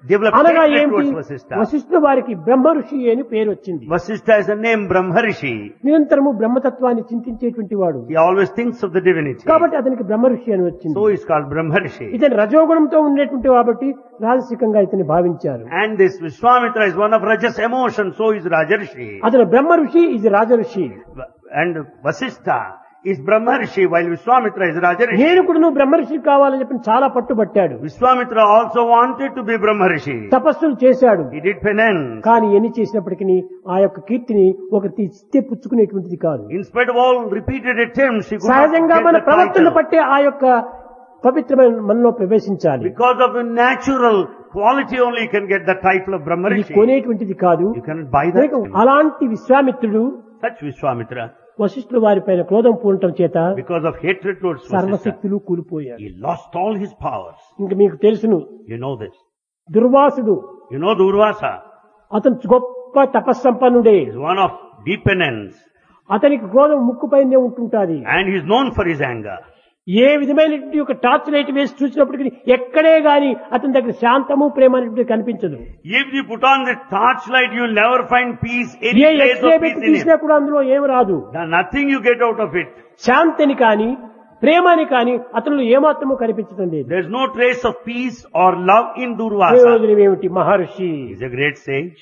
developed అనగా hatred ఏమిటి? towards Vasistha. వశిష్ఠుల వారికి బ్రహ్మ ఋషి అని పేరు వచ్చింది. Vasistha is a name Brahmarishi. నిరంతరము బ్రహ్మతత్వాన్ని చింతించేటువంటి వాడు He always thinks of the divinity. కాబట్టి అతనికి బ్రహ్మ ఋషి అని వచ్చింది. So he is called Brahmarishi. ఇతని రజోగుణంతో ఉండేటువంటి కాబట్టి రాజసికంగా ఇతన్ని భావించారు. And this Vishwamitra is one of Rajas emotion, so is Rajarshi. అతను బ్రహ్మ ఋషి ఇది రాజ ఋషి. And Vasistha is Brahmarishi while Vishwamitra is Rajarshi. నేను కూడా నువ్వు బ్రహ్మ ఋషి కావాలని చెప్పి చాలా పట్టుబట్టాడు. Vishwamitra also wanted to be Brahmarishi. తపస్సులు చేశాడు. He did penance. కానీ ఎన్ని చేసినప్పటికీ ఆ యొక్క కీర్తిని ఒకటి ఇస్తే పుచ్చుకునేటువంటిది కాదు. In spite of all repeated attempts, he could not సహజంగా get మన the ప్రవర్తన title. పట్టే ఆ యొక్క పవిత్రమైన మనలో ప్రవేశించాలి. Because of a natural quality only you can get the title of ఇది Brahmarishi. కొనేటువంటిది కాదు. You cannot buy that. అలాంటి విశ్వామిత్రుడు Such Vishwamitra, వశిష్ఠుల వారి పైన క్రోధం పూడటం చేత because of hatred towards Vasistha, సర్వశక్తులు కూలిపోయాడు. he lost all his powers. ఇంక మీకు తెలుసును, You know this. Durvasudu You know Durvasa అతను గొప్ప తపస్సంపన్నుడే. is one of deep penance అతనికి క్రోధం ముక్కుపైనే ఉంటుంటాది. and he is known for his anger. ఏ విధమైనటువంటి ఒక టార్చ్ లైట్ వేసి చూసినప్పటికీ ఎక్కడే గాని అతని దగ్గర శాంతము ప్రేమ అనేటువంటి కనిపించదు. If you put on the torchlight, you will never find peace, ఏ any trace x-ray of peace పెట్టి in తీసినా him. కూడా అందులో ఏమి రాదు. Nothing you get out of it. శాంతిని కాని ప్రేమని కాని అతనిలో ఏమాత్రము కనిపించడం లేదు. There is no trace of peace or love in Durvasa. ప్రయోజనం ఏమిటి? మహర్షి. He is a great sage.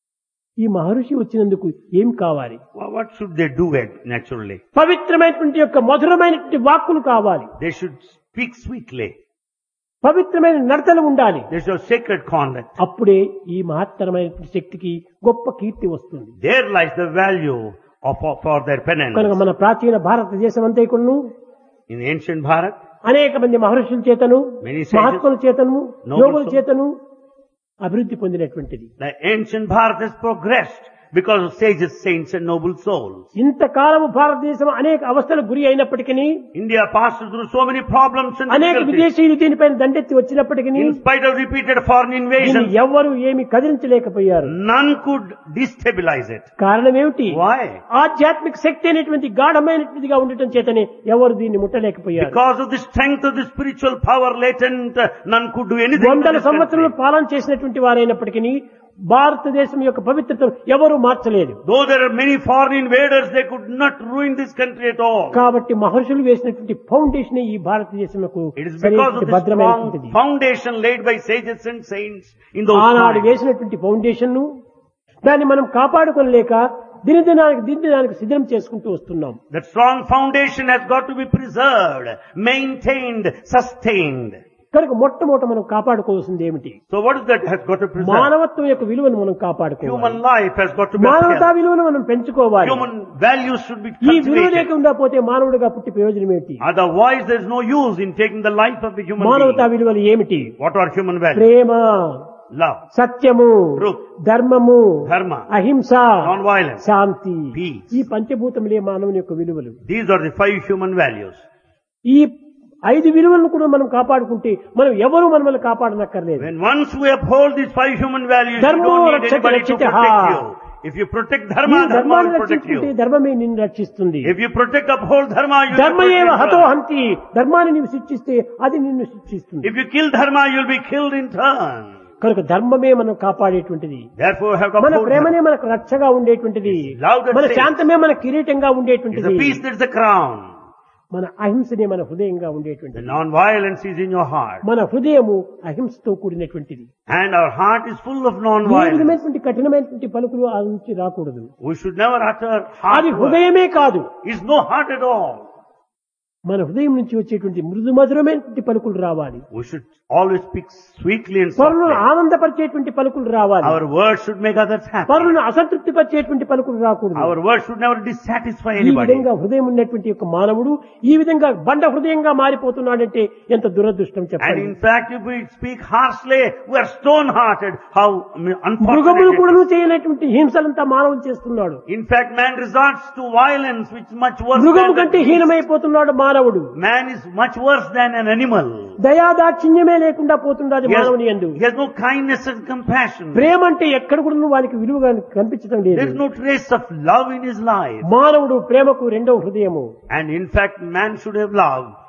ఈ మహర్షి వచ్చినందుకు ఏం కావాలి? What should they do naturally? పవిత్రమైనటువంటి యొక్క మధురమైనటువంటి వాక్కులు కావాలి. They should speak sweetly. పవిత్రమైన నడతలు ఉండాలి. They should have sacred conduct. అప్పుడే ఈ మహత్తరమైనటువంటి శక్తికి గొప్ప కీర్తి వస్తుంది. There lies the value for their penance. కనుక మన ప్రాచీన భారతదేశం అంతా కూడాను In ancient Bharat, అనేక మంది మహర్షుల చేతను Many sages, మహాత్ముల చేతను noble యోగుల souls. చేతను అభివృద్ధి పొందినటువంటిది. the ancient Bharat has progressed because of sages, saints and noble souls. ఇంతకాలము భారతదేశం అనేక అవస్థలకు గురి అయినప్పటికీ India passed through so many problems and అనేక difficulties. విదేశీయులు దీనిపైన దండెత్తి వచ్చినప్పటికీ In spite of repeated foreign దీన్ని invasions, ఎవ్వరూ ఏమి కదిలించలేకపోయారు. none could destabilize it. కారణం ఏమిటి? Why? ఆధ్యాత్మిక శక్తి అనేటువంటి గాఢమైనటువంటిదిగా ఉండటం చేతనే ఎవరు దీన్ని ముట్టలేకపోయారు. Because of the strength of the spiritual power latent, none could do anything. to వందల this సంవత్సరాలు country. పాలన చేసినటువంటి వారైనప్పటికీ భారతదేశం యొక్క పవిత్రతను ఎవరు మార్చలేదు. Though there are many foreign invaders, they could not ruin this country at all. కాబట్టి మహర్షులు వేసినటువంటి ఫౌండేషన్ ఈ భారతదేశంకు It is because of the strong భద్రమైనటువంటిది. foundation laid by sages and saints in those ఆనాడు times. వేసినటువంటి ఫౌండేషన్ ను దాన్ని మనం కాపాడుకోలేక దినదినానికి శిథిలం చేసుకుంటూ వస్తున్నాం. That strong foundation has got to be preserved, maintained, sustained. కనుక మొట్టమొదట మనం కాపాడుకోవాల్సింది ఏమిటి? So what is that has got to preserve? మానవత్వం యొక్క విలువను మనం కాపాడుకోవాలి. Human life has got to be మానవతా upheld. విలువను మనం పెంచుకోవాలి. Human values should be ఈ విలువ cultivated. లేకుండా పోతే మానవుడిగా పుట్టి ప్రయోజనం ఏంటి? Otherwise there is no use in taking the life of the human మానవతా being. విలువలు ఏమిటి? What are human values? Prema, Love, సత్యము, truth, ధర్మము, dharma, అహింస, non-violence, శాంతి. peace. ఈ పంచభూతములే మానవుని యొక్క విలువలు. These are the 5 human values. ఈ 5 విలువలను కూడా మనం కాపాడుకుంటే మనం ఎవరు మనల్ని కాపాడనక్కర్లేదు. When once we uphold these 5 human values, you Dharmo don't need rakshate anybody to rakshiteha. protect you. If you protect ఈ dharma, dharma ధర్మాన్ని will protect రక్షించుకుంటే you. ధర్మమే నిన్ను రక్షిస్తుంది. If you protect, uphold dharma, you will ధర్మయేవ protect హతో dharma. హంతి. ధర్మాన్ని నీవు శిక్షిస్తే అది నిన్ను శిక్షిస్తుంది. If you kill dharma, you will be killed in turn. కనుక ధర్మమే మనం కాపాడేటువంటిది. Therefore, have to మన uphold ప్రేమనే dharma. మనకు రక్షగా ఉండేటువంటిది. Love that మన saves. శాంతమే మన కిరీటంగా It's ఉండేటువంటిది. the peace that is the crown. మన అహింసనే మన హృదయంగా The ఉండేటువంటిది. non-violence is in your heart. మన హృదయము అహింసతో కూడినటువంటిది. And our heart is full of A non-violence. విధమైనటువంటి కఠినమైనటువంటి పలుకులు ఆ నుంచి రాకూడదు. We should never utter అది hard words. హృదయమే కాదు. It's no heart at all. మన హృదయం నుంచి వచ్చేటువంటి మృదు మధురమైనటువంటి పలుకులు రావాలి. We should always speak sweetly and పరులను softly. ఆనందపరిచేటువంటి పలుకులు రావాలి. Our words should make others happy. పరులను అసంతృప్తి పరిచేటువంటి పలుకులు రాకూడదు. Our words should never dissatisfy ఈ anybody. విధంగా హృదయం ఉన్నటువంటి యొక్క మానవుడు ఈ విధంగా బండ హృదయంగా మారిపోతున్నాడంటే ఎంత దురదృష్టం And చెప్పండి. in fact, if we speak harshly, we are stone-hearted. How మృగములు unfortunate. కూడా చేయనటువంటి హింసలంతా మానవుడు చేస్తున్నాడు. In fact, man resorts to violence, which is much worse మృగము than కంటే the beast. హీనమైపోతున్నాడు మానవుడు. Man is much worse than an animal. దయాదాక్షిణ్యమే లేకుండా పోతున్నది He has, మానవుని యందు. he has no kindness and compassion. ప్రేమ అంటే ఎక్కడ కూడా వానికి విలువగా కనిపించడం There is లేదు. no trace of love in his life. మానవుడు ప్రేమకు రెండవ హృదయము. And in fact, man should have love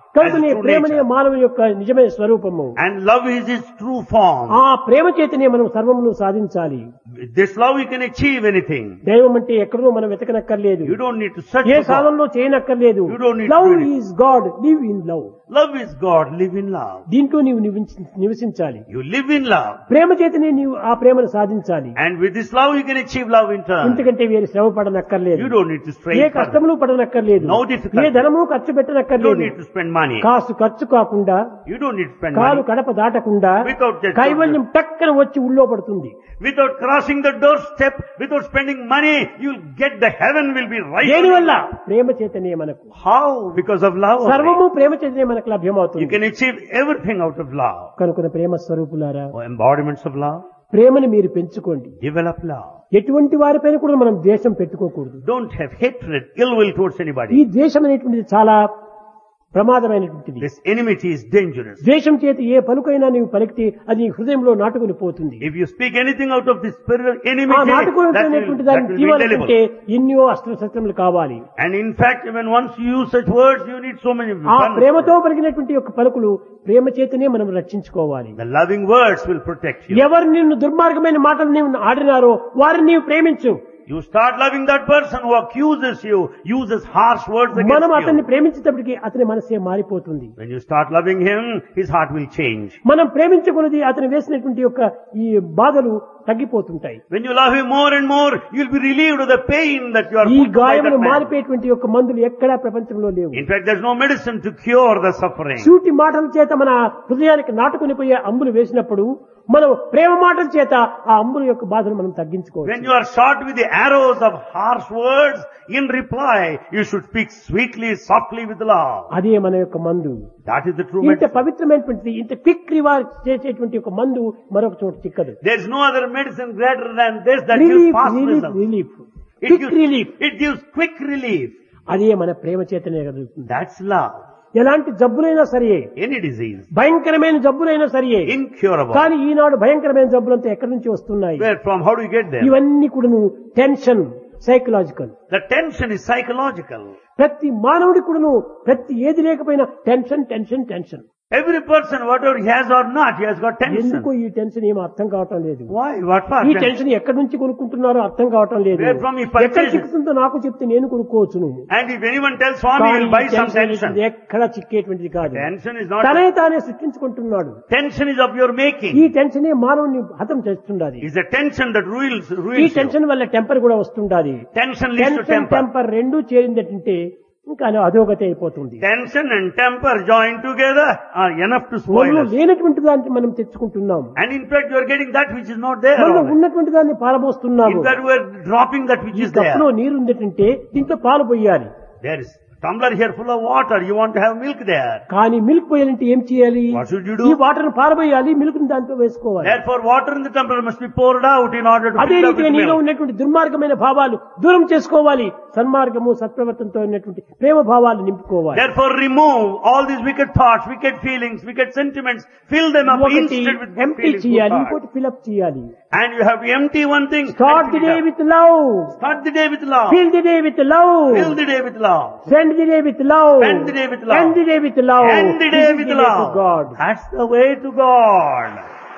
కనుకనే true ప్రేమనే nature. మానవుని యొక్క నిజమైన స్వరూపము. And love is its true form. ఆ ప్రేమ చేతనే మనం సర్వమును సాధించాలి. With this love you can achieve anything. దైవం అంటే ఎక్కడో మనం వెతకనక్కర్లేదు. You don't need to search A for God. సాధనలో చేయనక్కర్లేదు. You don't need to love do anything. Is God, live in love. Love is God, live in love. దీంట్లో నీవు నివసించాలి. You live in love. ప్రేమ చేతనే నీవు ఆ ప్రేమను సాధించాలి. And with this love you can achieve love in turn. ఇంతకంటే వేరే శ్రమ పడనక్కర్లేదు. You don't need to strain A further. కష్టములు పడనక్కర్లేదు. No difficulty. ఏ ధనము ఖర్చు You don't పెట్టనక్కర్లేదు. need to spend money. కాసు ఖర్చు కాకుండా, You don't need to spend కాలు money. కడప దాటకుండా Without just- కైవల్యం టక్కన వచ్చి ఉళ్ళో పడుతుంది. Without crossing the doorstep, without spending money, you'll get the heaven will be right. దేనివల్ల? ప్రేమ చేతనే మనకు How? Because of love. only. సర్వము ప్రేమ చేతనే మనకు You లభ్యమవుతుంది. can achieve everything out of love. కనుక ప్రేమ స్వరూపులారా, Oh, embodiments of love. ప్రేమను మీరు పెంచుకోండి. Develop love. ఎటువంటి వారిపైన కూడా మనం ద్వేషం పెట్టుకోకూడదు. Don't have hatred, ill will towards ఈ anybody. ద్వేషం అనేటువంటిది చాలా ప్రమాదమైనటువంటిది. This enmity is dangerous. ద్వేషం చేత ఏ పలుకైనా నీవు పలికితే అది నీ హృదయంలో నాటుకుని పోతుంది. If you speak anything out of this spiritual ఆ enmity, నాటుకునేటువంటి that దాన్ని will be తీవాలంటే indelible. ఎన్నో అస్త్రశస్త్రములు కావాలి. And in fact, when once you use such words, you need so many ఆ weapons. ప్రేమతో పలికినటువంటి యొక్క పలుకులు ప్రేమ చేతనే మనం రక్షించుకోవాలి. The loving words will protect you. ఎవరు నిన్ను దుర్మార్గమైన మాటలు నీవు ఆడినారో వారిని నీవు ప్రేమించు. You start loving that person who accuses you, uses harsh words మనం against అతన్ని you. ప్రేమించేటప్పటికి అతని మనసే మారిపోతుంది. When you start loving him, his heart will change. మనం ప్రేమించుకున్నది అతను వేసినటువంటి యొక్క ఈ బాధలు తగ్గిపోతుంటాయి. When you love him more and more, you'll be relieved of the pain that you are ఈ put by that గాయమును man. మారిపోయేటువంటి యొక్క మందులు ఎక్కడా ప్రపంచంలో లేవు. In fact, there's no medicine to cure the suffering. సూటి మాటల చేత మన హృదయానికి నాటుకుని పోయే అంబులు వేసినప్పుడు మనం ప్రేమ మాటల చేత ఆ అంబుల యొక్క బాధను మనం When తగ్గించుకోవచ్చు. you are shot with the arrows of harsh words, in reply, you should speak sweetly, softly with love. అదే మన యొక్క మందు. That is the true ఇంత medicine. పవిత్రమైనటువంటిది, ఇంత క్విక్ రివార్డ్ చేసేటువంటి ఒక మందు మరొక చోట చిక్కదు. There's no other medicine greater than this that gives relief fast relief results. Relief It quick gives, relief. it gives quick relief. అదే మన ప్రేమ చేతనే కలుగుతుంది. That's love. ఎలాంటి జబ్బులైనా సరియే, Any disease, భయంకరమైన జబ్బులైనా సరియే, incurable. కానీ ఈనాడు భయంకరమైన జబ్బులంతా ఎక్కడి నుంచి వస్తున్నాయి? Where from? How do you get there? ఇవన్నీ కూడాను tension, psychological. The tension is psychological. ప్రతి మానవుడి కూడాను ప్రతి ఏది లేకపోయినా tension tension tension. Every person, whatever he has or not, he has got ఎందుకు tension. ఈ టెన్షన్ ఏమో అర్థం కావటం లేదు. Why? What for? ఈ టెన్షన్ ఎక్కడి నుంచి కొనుక్కుంటున్నారో అర్థం కావటం లేదు. Where from he purchases? ఎక్కడ చిక్కుతుందో నాకు చెప్తే నేను కొనుక్కోవచ్చును. And if anyone tells Swami, కానీ he'll buy ఈ some టెన్షన్ tension. అనేది ఎక్కడ చిక్కేటువంటిది కాదు. Tension is not. తనే తానే సృష్టించుకుంటున్నాడు. Tension is of your ఈ making. టెన్షనే మానవుని హతం చేస్తుండాలి. It's a tension that ruins ఈ you. టెన్షన్ వల్ల టెంపర్ కూడా వస్తుండాలి. Tension leads to tension temper. Temper రెండూ చేరిందంటే ఇంకా అధోగతి అయిపోతుంది. Tension and temper joined together are enough to spoil మనలో us. లేనటువంటి దాన్ని మనం తెచ్చుకుంటున్నాం. And in fact, you are getting that which is not there. మనలో already. ఉన్నటువంటి దాన్ని పారబోస్తున్నాము. In fact, we are dropping that which ఈ is there. కప్పులో నీరు ఉందంటే దీంట్లో పాలు పోయాలి. There is tumbler here full of water. You want to have milk there. కానీ మిల్క్ పోయాలంటే ఏం చేయాలి? What should you ఈ do? వాటర్ పారబోయాలి, మిల్క్ దాంట్లో వేసుకోవాలి. Therefore, water in the tumbler must be poured out in order to అదే fill up రీతిగా with నీలో milk. ఉన్నటువంటి దుర్మార్గమైన భావాలు దూరం చేసుకోవాలి. సన్మార్గము సత్ప్రవర్తనతో ఉన్నటువంటి ప్రేమ భావాలు నింపుకోవాలి. Therefore, remove all these wicked thoughts, wicked feelings, wicked sentiments. Fill them up ఒకటి instead with good empty feelings. చేయాలి, good ఇంకోటి thoughts. ఫిల్అప్ చేయాలి. And you have to empty one thing. Start and the fill day it up. With love, Start the day with love. Fill the day with love, Fill the day with love. Send the day with love, Spend the day with love. End the day with love, End the day with love. God. That's the way to God.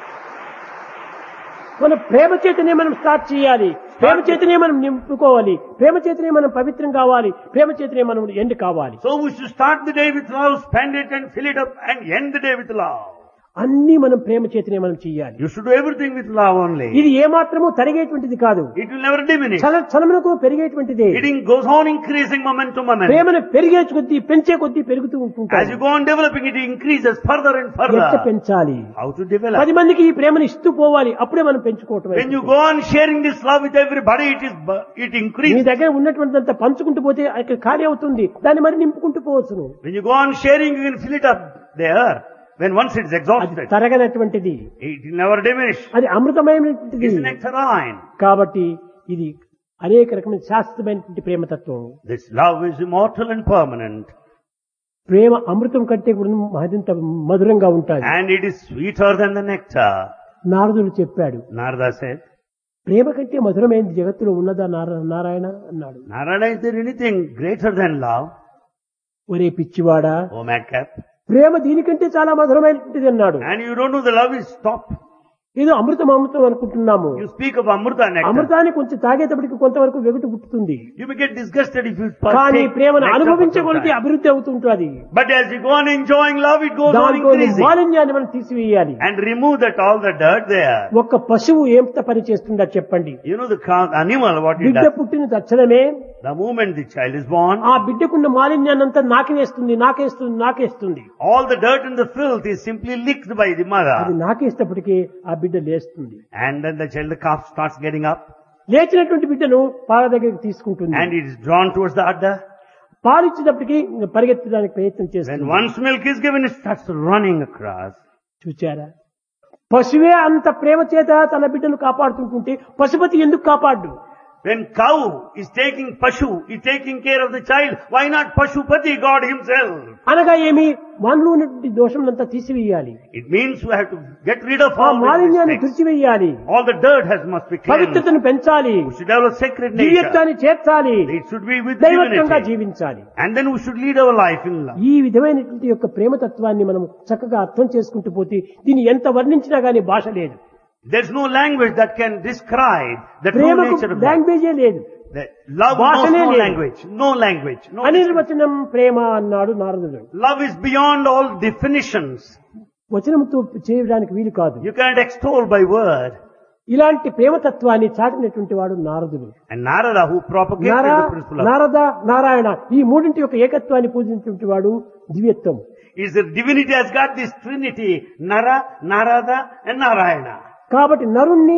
మన ప్రేమ చేతనే మనం start చేయాలి. ప్రేమ చేతనే మనం నింపుకోవాలి. ప్రేమ చేతనే మనం పవిత్రం కావాలి. ప్రేమ చేతనే మనం ఎండ్ కావాలి. So we should start the day with love, spend it and fill it up and end the day with love. అన్ని మనం ప్రేమ చేతనే మనం చేయాలి. You should do everything with love only. ఇది ఏమాత్రము తరిగేటువంటిది కాదు. It will never diminish. చలనకు పెరిగేటువంటిదే. It goes on increasing moment to moment. ప్రేమను పెరిగే కొద్దీ పెంచే కొద్దీ పెరుగుతూ As ఉంటుంటాయి. you go on developing, it increases further and ఎంత further. పెంచాలి? How to develop? 10 మందికి ఈ ప్రేమను ఇస్తూ పోవాలి. అప్పుడే మనం పెంచుకోవటం. When you go on sharing this love with everybody, it me increases. దగ్గర ఉన్నటువంటిదంతా పంచుకుంటూ పోతే అక్కడ ఖాళీ అవుతుంది. దాన్ని మరి నింపుకుంటూ పోవచ్చును. When you go on sharing, you can fill it up there. When once it's అది exhausted, తరగనటువంటిది, it will never diminish. అది అమృతమైనటువంటిది. It's nectarine. కాబట్టి ఇది అనేక రకమైన శాశ్వతమైనటువంటి ప్రేమతత్వం. This love is immortal and permanent. ప్రేమ అమృతం కంటే కూడా మరింత మధురంగా ఉంటుంది. And it is sweeter than the nectar. నారదుడు చెప్పాడు, Narada said, ప్రేమ కంటే మధురమైనది జగత్తులో ఉన్నదా నారాయణ అన్నాడు. Narada, is there anything greater than love? ఒరే పిచ్చివాడా, Oh madcap. ప్రేమ దీనికంటే చాలా మధురమైనటువంటిది అన్నాడు. And you don't know the love is stop. ఏదో అమృతం అమృతం అనుకుంటున్నాము. You speak of Amrita nectar. అమృతాన్ని కొంచెం తాగేటప్పటికి కొంతవరకు వెగుటు పుట్టుతుంది. You may get disgusted if you కానీ partake ప్రేమను nectar for అనుభవించగలిగితే some time. అభివృద్ధి అవుతుంటుంది. But as you go on enjoying love, it goes on దాంట్లో increasing. మాలిన్యాన్ని మనం తీసివేయాలి. And remove that all the dirt there. ఒక్క పశువు ఎంత పని చేస్తుందా చెప్పండి. You know the animal, what it బిడ్డ does. పుట్టిన తక్షణమే The moment the child is born, ఆ బిడ్డకున్న మాలిన్యాన్ని అంతా నాకేస్తుంది. all the dirt and the filth is simply licked by the అది mother. నాకేసేటప్పటికి ఆ బిడ్డ లేస్తుంది. And then the child, the calf starts getting up. లేచినటువంటి బిడ్డను పాల దగ్గరికి తీసుకుంటుంది. And it is drawn towards the udder. పాలు ఇచ్చేటప్పటికి పరిగెత్తడానికి ప్రయత్నం When చేస్తుంది. once milk is given, it starts running across. చూచారా, పశువే అంత ప్రేమ చేత తన బిడ్డను కాపాడుతుంటుంటే పశుపతి ఎందుకు కాపాడు? When cow is taking Pashu, is taking care of the child, why not Pashupati, God himself? అనగా ఏమి, మనలో ఉన్నటువంటి దోషములంతా తీసివేయాలి. It means we have to get rid of ఆ all the మాలిన్యాన్ని mistakes. తుడిచివేయాలి. All the dirt must be cleansed. పవిత్రతను పెంచాలి. We should develop sacred nature. దివ్యత్వాన్ని చేర్చాలి. It should be with దైవత్వంగా divinity. జీవించాలి. And then we should lead our life in love. ఈ విధమైనటువంటి యొక్క ప్రేమతత్వాన్ని మనం చక్కగా అర్థం చేసుకుంటూ పోతే దీన్ని ఎంత వర్ణించినా గానీ భాష లేదు. There's no language that can describe the true ప్రేమకు nature of love. లాంగ్వేజే లేదు. The love knows భాషనే no లేదు. language. No language. No అనిర్వచనం ప్రేమ అన్నాడు నారదుడు. love is beyond all definitions. వచనంతో చేయడానికి వీలు కాదు. You cannot extol by word. ఇలాంటి ప్రేమతత్వాన్ని చాటినటువంటి వాడు నారదుడు. And Narada, who propagated the principle of Narada, Narayana ఈ మూడింటి యొక్క ఏకత్వాన్ని పూజించినటువంటి వాడు దివ్యత్వం. is the divinity has got this trinity, Nara, Narada and Narayana. కాబట్టి నరుణ్ణి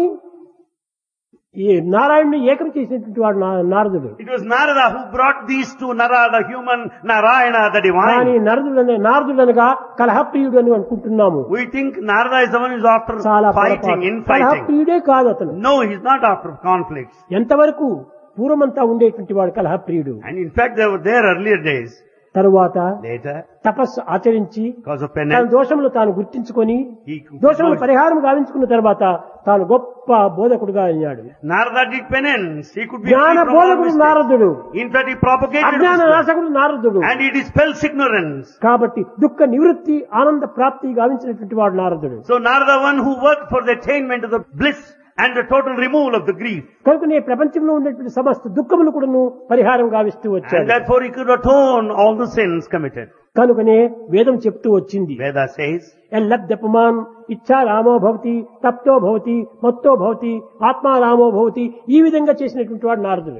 ఈ నారాయణుని ఏకం చేసినటువంటి వాడు నారదుడు. It was Narada who brought these two, Nara the human, Narayana the కానీ divine. నారదుడు అనగా కలహప్రియుడు అని అనుకుంటున్నాము. We think Narada is the one who is after చాలా fighting, infighting. కలహప్రియుడే కాదు అతను. No, he is not after conflicts. ఎంతవరకు పూర్వమంతా ఉండేటువంటి వాడు కలహప్రియుడు. And in fact, they were there earlier days. తరువాత Later, తపస్సు ఆచరించి because of తన penance, దోషములు తాను గుర్తించుకొని he దోషములు పరిహారం గావించుకున్న తర్వాత తాను గొప్ప బోధకుడుగా అయ్యాడు. Narada did penance. He could be free జ్ఞాన from all బోధకుడు mistakes. నారదుడు, In fact, he propagated అజ్ఞాన wisdom. నాశకుడు నారదుడు. And he dispels ignorance. కాబట్టి దుఃఖ నివృత్తి ఆనంద ప్రాప్తి గావించినటువంటి వాడు నారదుడు. So Narada, one who worked for the attainment of the bliss and the total removal of the grief. కనుకనే ప్రపంచంలో ఉండేటువంటి సమస్త దుఃఖములు కూడాను పరిహారం గావిస్తూ And వచ్చాడు. therefore he could atone all the sins committed. కనుకనే వేదం చెప్తూ వచ్చింది, Veda says, ఎల్లబ్దపమాన్ ఇచ్చా రామో భవతి, తప్తో భవతి, మత్తో భవతి, ఆత్మారామో భవతి. ఈ విధంగా చేసినటువంటి వాడు నారదుడు.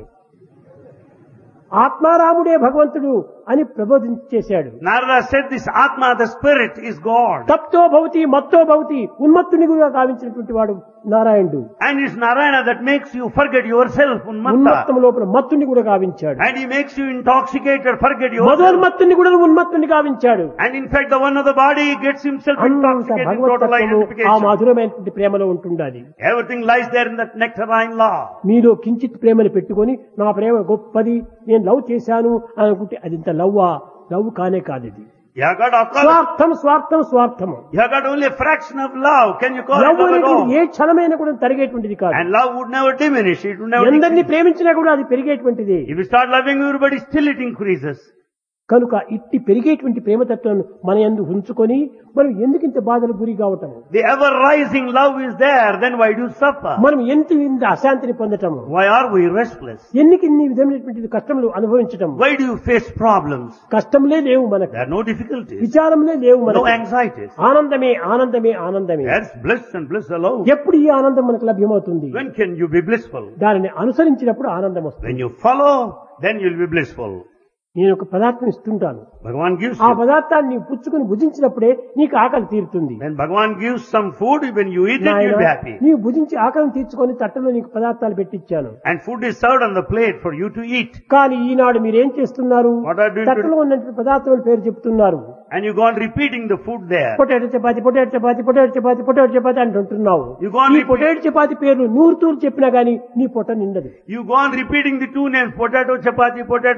ఆత్మారాముడే భగవంతుడు అని ప్రబోధించేశాడు. Narada said this Atma, the spirit, is God. తప్తో భవతి, మత్తో భవతి, ఉన్మత్తుని కూడా గావించినటువంటి వాడు నారాయణుడు. And it's Narayana that makes you forget yourself, Unmatta. ఉన్మత్తము లోపల మత్తుని కూడా గావించాడు. And he makes you intoxicated, forget yourself. మధోన్మత్తుని కూడా ఉన్మత్తుని గావించాడు. And in fact, the one of the body gets himself అంత intoxicated, total భగవత్తత్వము ఆ identification. మధురమైనటువంటి ప్రేమలో ఉంటుండాలి. Everything lies there in that nectarine law. మీలో కించిత్ ప్రేమను పెట్టుకొని నా ప్రేమ గొప్పది, నేను లవ్ చేశాను అని అనుకుంటే అది ఇంత లవ్వా? లవ్ కానే కాదు ఇది. You have got, of course, స్వార్థం స్వార్థం స్వార్థము. you have got only a fraction of love. Can you call love it love at అనేటువంటి all? ఏ క్షణమైనా కూడా తరిగేటువంటిది కాదు. And love would never diminish. It would never ఎందరిని decrease. ప్రేమించినా కూడా అది పెరిగేటువంటిది. If you start loving everybody, still it increases. కనుక ఇట్టి పెరిగేటువంటి ప్రేమతత్వాన్ని మన యందు ఉంచుకొని మనం ఎందుకు ఇంత బాధలు గురి కావటము? The ever rising love is there, then why do you suffer? మనం ఇంత అశాంతిని పొందటము? Why are we restless? ఇన్ని విధమైనటువంటి కష్టములు అనుభవించటం? Why do you face problems? కష్టములే లేవు మనకు, There are no difficulties, విచారములే లేవు no మనకు, anxieties. ఆనందమే ఆనందమే ఆనందమే. There's bliss and bliss alone. ఎప్పుడు ఈ ఆనందం మనకు లభ్యమవుతుంది? When can you be blissful? దానిని అనుసరించినప్పుడు ఆనందం వస్తుంది. When you follow, then you'll be blissful. నేను ఒక పదార్థం ఇస్తుంటాను, Bhagavan gives ఆ you. పదార్థాన్ని నీవు పుచ్చుకుని భుజించినప్పుడే నీకు ఆకలి తీరుతుంది. When Bhagavan gives some food, when you eat it, you'll be happy. నీవు భుజించి ఆకలిని తీర్చుకొని తట్టలో నీకు పదార్థాలు పెట్టించాను. And food is served on the plate for you to eat. కానీ ఈనాడు మీరేం చేస్తున్నారు? What are you doing తట్టలో ఉన్నటువంటి పదార్థాల పేరు చెప్తున్నారు. and you go on repeating the food there. Potato chapati potato chapati potato chapati potato chapati అంటుంటున్నావు. You go on ఈ repeat- పొటాటో చపాతి పేర్లు నూరు తూరు చెప్పినా గానీ నీ పొట్ట నిండదు. You go on repeating the two names, potato chapati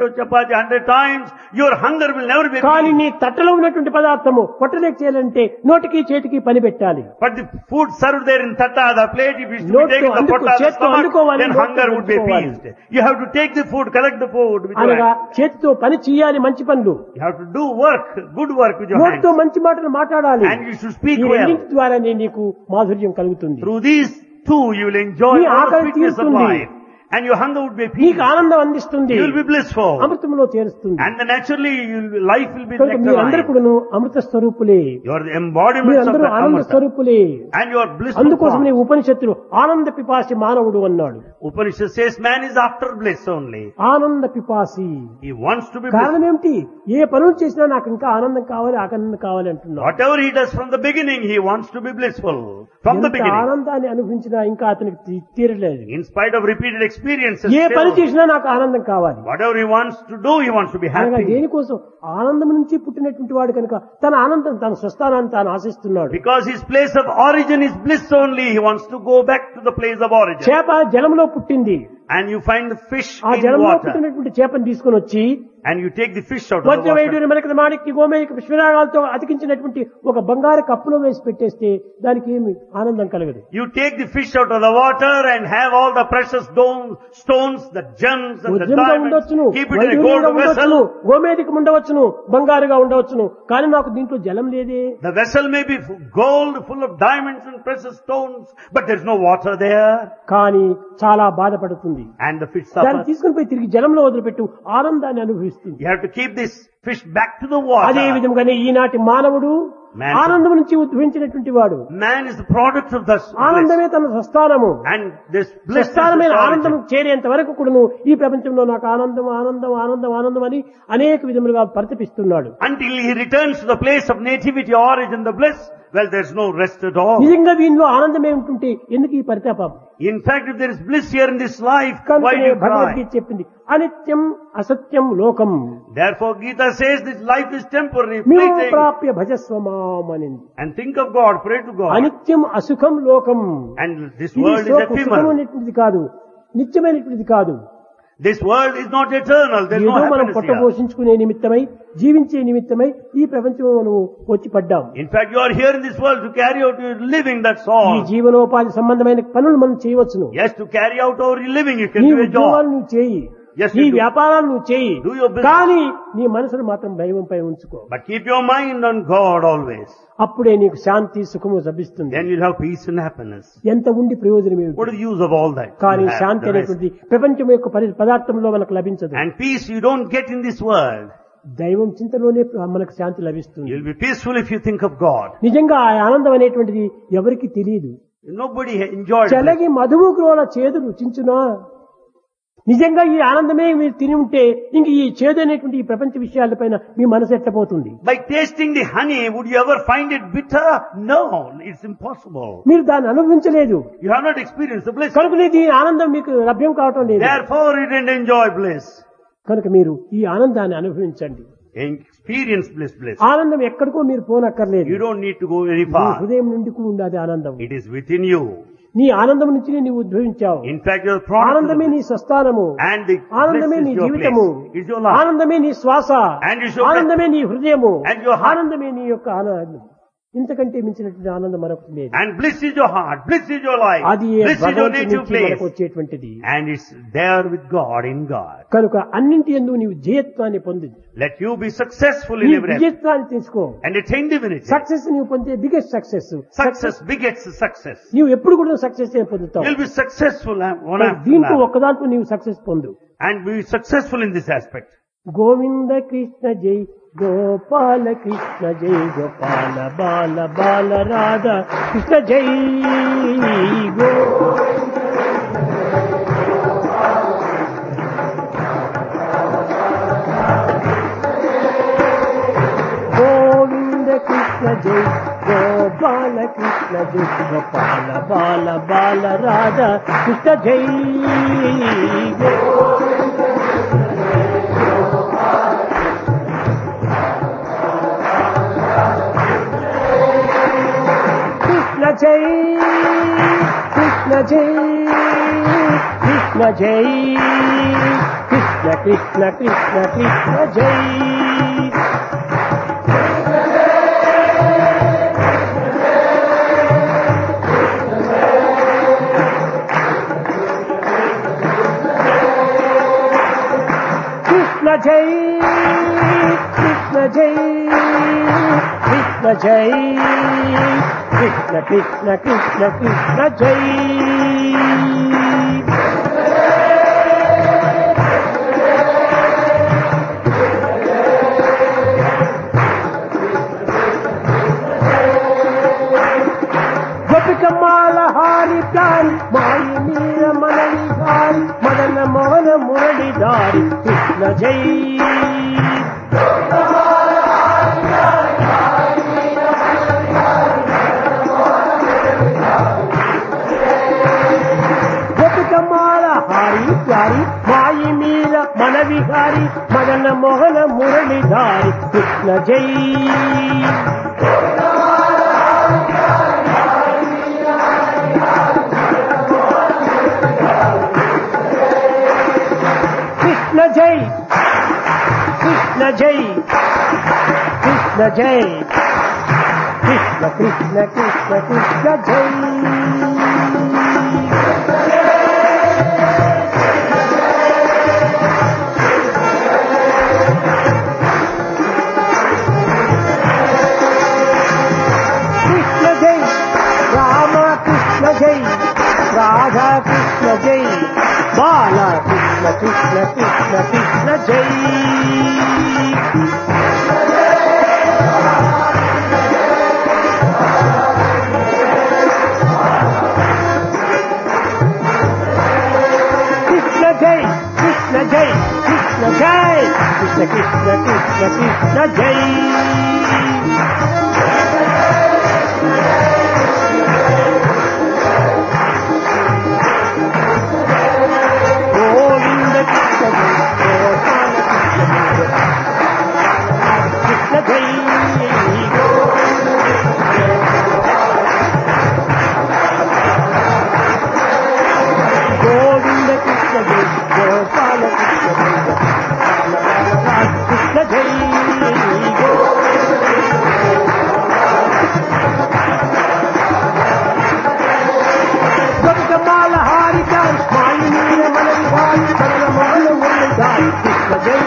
100 times, your hunger will never be కానీ appeased. నీ తట్టలో ఉన్నటువంటి పదార్థము పొట్టలోకి చేయాలంటే నోటికి చేతికి పని పెట్టాలి. But the food served there in tatta, the plate, if it is to be నోటితో taken in the అందుకో, potta, the చేత్తో stomach, అందుకోవాలి, then నోటితో hunger would be అందుకోవాలి. appeased. You have to take the food, collect the food with your అనగా hands. చేతితో పని చేయాలి, మంచి పనులు. You have to do work, good work with your నోటితో hands. మంచి మాటలు మాట్లాడాలి. And you should speak ఈ well. రెండింటి ద్వారానే నీకు మాధుర్యం కలుగుతుంది. Through these two, you will enjoy నీ all the ఆకలి sweetness of తీరుతుంది. life. And your hunger would be నీకు appeased. ఆనందం అందిస్తుంది, You will be blissful. అమృతంలో చేరుస్తుంది. And then naturally, life will be కనుక మీరందరూ nectarine. కూడాను అమృత స్వరూపులే, You are the embodiments of మీరందరూ the ఆనంద Amrita. స్వరూపులే. And you are blissful. అందుకోసమే form. ఉపనిషత్తులు ఆనంద పిపాసి మానవుడు అన్నాడు. Upanishad says man is after bliss only. ఆనంద పిపాసి He wants to be కారణం blissful. ఏమిటి? ఏ పనులు చేసినా నాకు ఇంకా ఆనందం కావాలి, ఆనందం కావాలి అంటున్నాడు. Whatever he does from the beginning, he wants to be blissful. From the ఎంత beginning. ఆనందాన్ని అనుభవించినా ఇంకా అతనికి తీరలేదు. In spite of repeated experiences, ఏ పని still, చేసినా నాకు ఆనందం కావాలి. whatever he wants to do, he wants to be అనగా happy. దేనికోసం? ఆనందం నుంచి పుట్టినటువంటి వాడు కనుక తన ఆనందం, తన స్వస్థానాన్ని తాను ఆశిస్తున్నాడు. Because his place of origin is bliss only, he wants to go back to the place of origin. చేప జలంలో పుట్టింది. And you find the fish ఆ in జలంలో water. పుట్టినటువంటి చేపను తీసుకుని వచ్చి And you take the fish out of the water. వజ్రవైడూరి మనకి మాణిక్య గోమేయ పుష్పరాగాలతో అతికించినటువంటి ఒక బంగారు కప్పులో వేసి పెట్టేస్తే దానికి ఏమి ఆనందం కలగదు. You take the fish out of the water and have all the precious stones, the gems and the వజ్రంగా diamonds. ఉండొచ్చును, Keep it in a వైడూర్యంగా gold ఉండొచ్చును, vessel. గోమేదికం ఉండవచ్చును, బంగారుగా ఉండవచ్చును, కానీ నాకు దీంట్లో జలం లేదే. The vessel may be gold, full of diamonds and precious stones, but there's no water there. కానీ చాలా బాధపడుతుంది. And the fish దాన్ని suffers. తీసుకుని పోయి తిరిగి జలంలో వదిలిపెట్టు ఆనందాన్ని అనుభవిస్తుంది. You have to keep this fish back to the అదే water. విధంగానే ఈనాటి మానవుడు Man- ఆనందం నుంచి ఉద్భవించినటువంటి వాడు. Man is the product of this bliss. ఆనందమే తన స్వస్థానము. And this bliss is స్వస్థానమైన the ఆనందం origin. చేరేంత వరకు కూడాను ఈ ప్రపంచంలో నాకు ఆనందం ఆనందం ఆనందం ఆనందం అని అనేక విధములుగా పరితపిస్తున్నాడు. Until he returns to the place of nativity, origin, the bliss, well, there's no rest at all. నిజంగా వీనిలో ఆనందమే ఉంటుంటే ఎందుకు ఈ పరితాపం? In fact, if there is bliss here in this life, why do కనుకనే you cry? భగవద్గీత చెప్పింది అనిత్యం అసత్యం లోకం Therefore, Gita says this life is temporary, మేము fleeting. ప్రాప్య భజస్వమాం అనింది. And think of God, pray to God. అనిత్యం అసుఖం లోకం. And this ఇది world is సుఖం ephemeral. అనేటువంటిది కాదు, నిత్యమైనటువంటిది కాదు. This world is not eternal. There's no ఏదో మనం happiness పొట్ట here. పోషించుకునే నిమిత్తమై జీవించే నిమిత్తమై ఈ ప్రపంచంలో మనము వచ్చి పడ్డాం. In fact, you are here in this world to carry out your living, that's ఈ all. జీవనోపాధి సంబంధమైన పనులు మనం చేయవచ్చును. Yes, to carry out our living, you can నీ do a ఉద్యోగాలు job. నువ్వు చేయి, Yes, నీ you do. వ్యాపారాలు నువ్వు చేయి, Do your business. కానీ నీ మనసును మాత్రం దైవంపై ఉంచుకో. But keep your mind on God always. అప్పుడే నీకు శాంతి సుఖము లభిస్తుంది. Then you'll have peace and happiness. ఎంత ఉండి ప్రయోజనం What ఏమిటి? is the use of all that? కానీ You have Shanti the rest. అనేటువంటి ప్రపంచం యొక్క పదార్థంలో మనకు లభించదు. And peace you don't get in this world. దైవం చింతలోనే మనకు శాంతి లభిస్తుంది. You'll be peaceful if you think of God. నిజంగా ఆ ఆనందం అనేటువంటిది ఎవరికి తెలియదు. Nobody enjoyed it. చలగి మధువు గ్రోల చేదు రుచించునా. నిజంగా ఈ ఆనందమే మీరు తిని ఉంటే ఇంక ఈ చేదు అనేటువంటి ఈ ప్రపంచ విషయాలపైన మీ మనసు ఎట్టపోతుంది. By tasting the honey, would you ever find it bitter? No, it's impossible. మీరు దాన్ని అనుభవించలేదు You have not experienced the bliss. కనుక ఈ ఆనందం మీకు లభ్యం కావటం లేదు. Therefore, you didn't enjoy bliss. కనుక మీరు ఈ ఆనందాన్ని అనుభవించండి. Experience bliss. ఆనందం ఎక్కడికో మీరు పోనక్కర్లేదు. You don't need to go very నీ far. హృదయం నుండి ఉండాది ఆనందం. It is within you. నీ ఆనందం నుంచి నీవు ఉద్భవించావు. In fact, your product ఆనందమే నీ స్వస్థానము, and the ఆనందమే bliss నీ is your జీవితము, place. It's your life. ఆనందమే నీ శ్వాస, And it's your ఆనందమే నీ హృదయము, And your heart. ఆనందమే నీ యొక్క ఆనందం. ఇంతకంటే మించినటువంటి ఆనందం మనకు లేదు. And bliss is your heart. Bliss is your life. అది Bliss is your భగవంతుడి native నుంచి మనకు place. వచ్చేటువంటిది. And it's there with God, in God. కనుక అన్నింటి యందు నీవు జయత్వాన్ని పొంది Let you be successful నీ in every aspect. విజయత్వాన్ని తీసుకో. And attain divinity. సక్సెస్ నీవు పొందే biggest success. Success begets success. నీవు ఎప్పుడు కూడా సక్సెస్ పొందుతావు. You'll be successful one after దీంట్లో another. ఒక్కదాంట్లో నీవు సక్సెస్ పొందు. And be successful in this aspect. Govinda Krishna జై గోపాల కృష్ణ జై గోపాల బాల బాల రాధ కృష్ణ జై గో గోవింద కృష్ణ జై గోపాల కృష్ణ జై గోపాల బాల బాల రాధ కృష్ణ జై గో జై కృష్ణ జై కృష్ణ జై కృష్ణ కృష్ణ కృష్ణ కృష్ణ జై కృష్ణ జై కృష్ణ జై కృష్ణ జై కృష్ణ కృష్ణ కృష్ణ కృష్ణ జై గోపికమాల హారి ప్యారి మాయి మీర మనని హారి మదన మోహన మురళిధారి కృష్ణ జై గోపికమాల హారి ప్యారి మాయి మీర మన విహారి మదన మోహన మురళిధారి కృష్ణ జై కృష్ణ జై కృష్ణ జై కృష్ణ జై కృష్ణ కృష్ణ కృష్ణ కృష్ణ జై కృష్ణ జై రామ కృష్ణ జై రాధా కృష్ణ జై బాల కృష్ణ కృష్ణ కృష్ణ కృష్ణ జై కృష్ణ జై కృష్ణ జై కృష్ణ జై కృష్ణ కృష్ణ కృష్ణ కృష్ణ జై గోవింద కృష్ణ జై గోవింద కృష్ణ జై గోపాల కృష్ణ జై గోపికమాల హారిక మాయి మీర మన విహారి మదన మోహన మురళిధారి కృష్ణ జై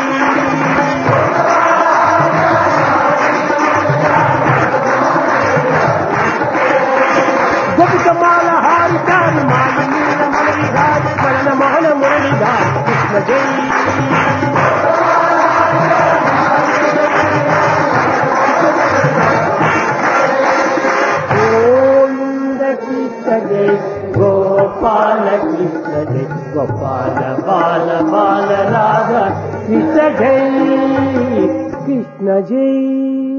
గోపికమాల హారిక మాయి మీర మన విహారి మదన మోహన మురళిధారి కృష్ణ జై గోవింద కృష్ణ జై గోపాల కృష్ణ జై గోపాల బాల బాల రాధా కృష్ణ జై కృష్ణ జై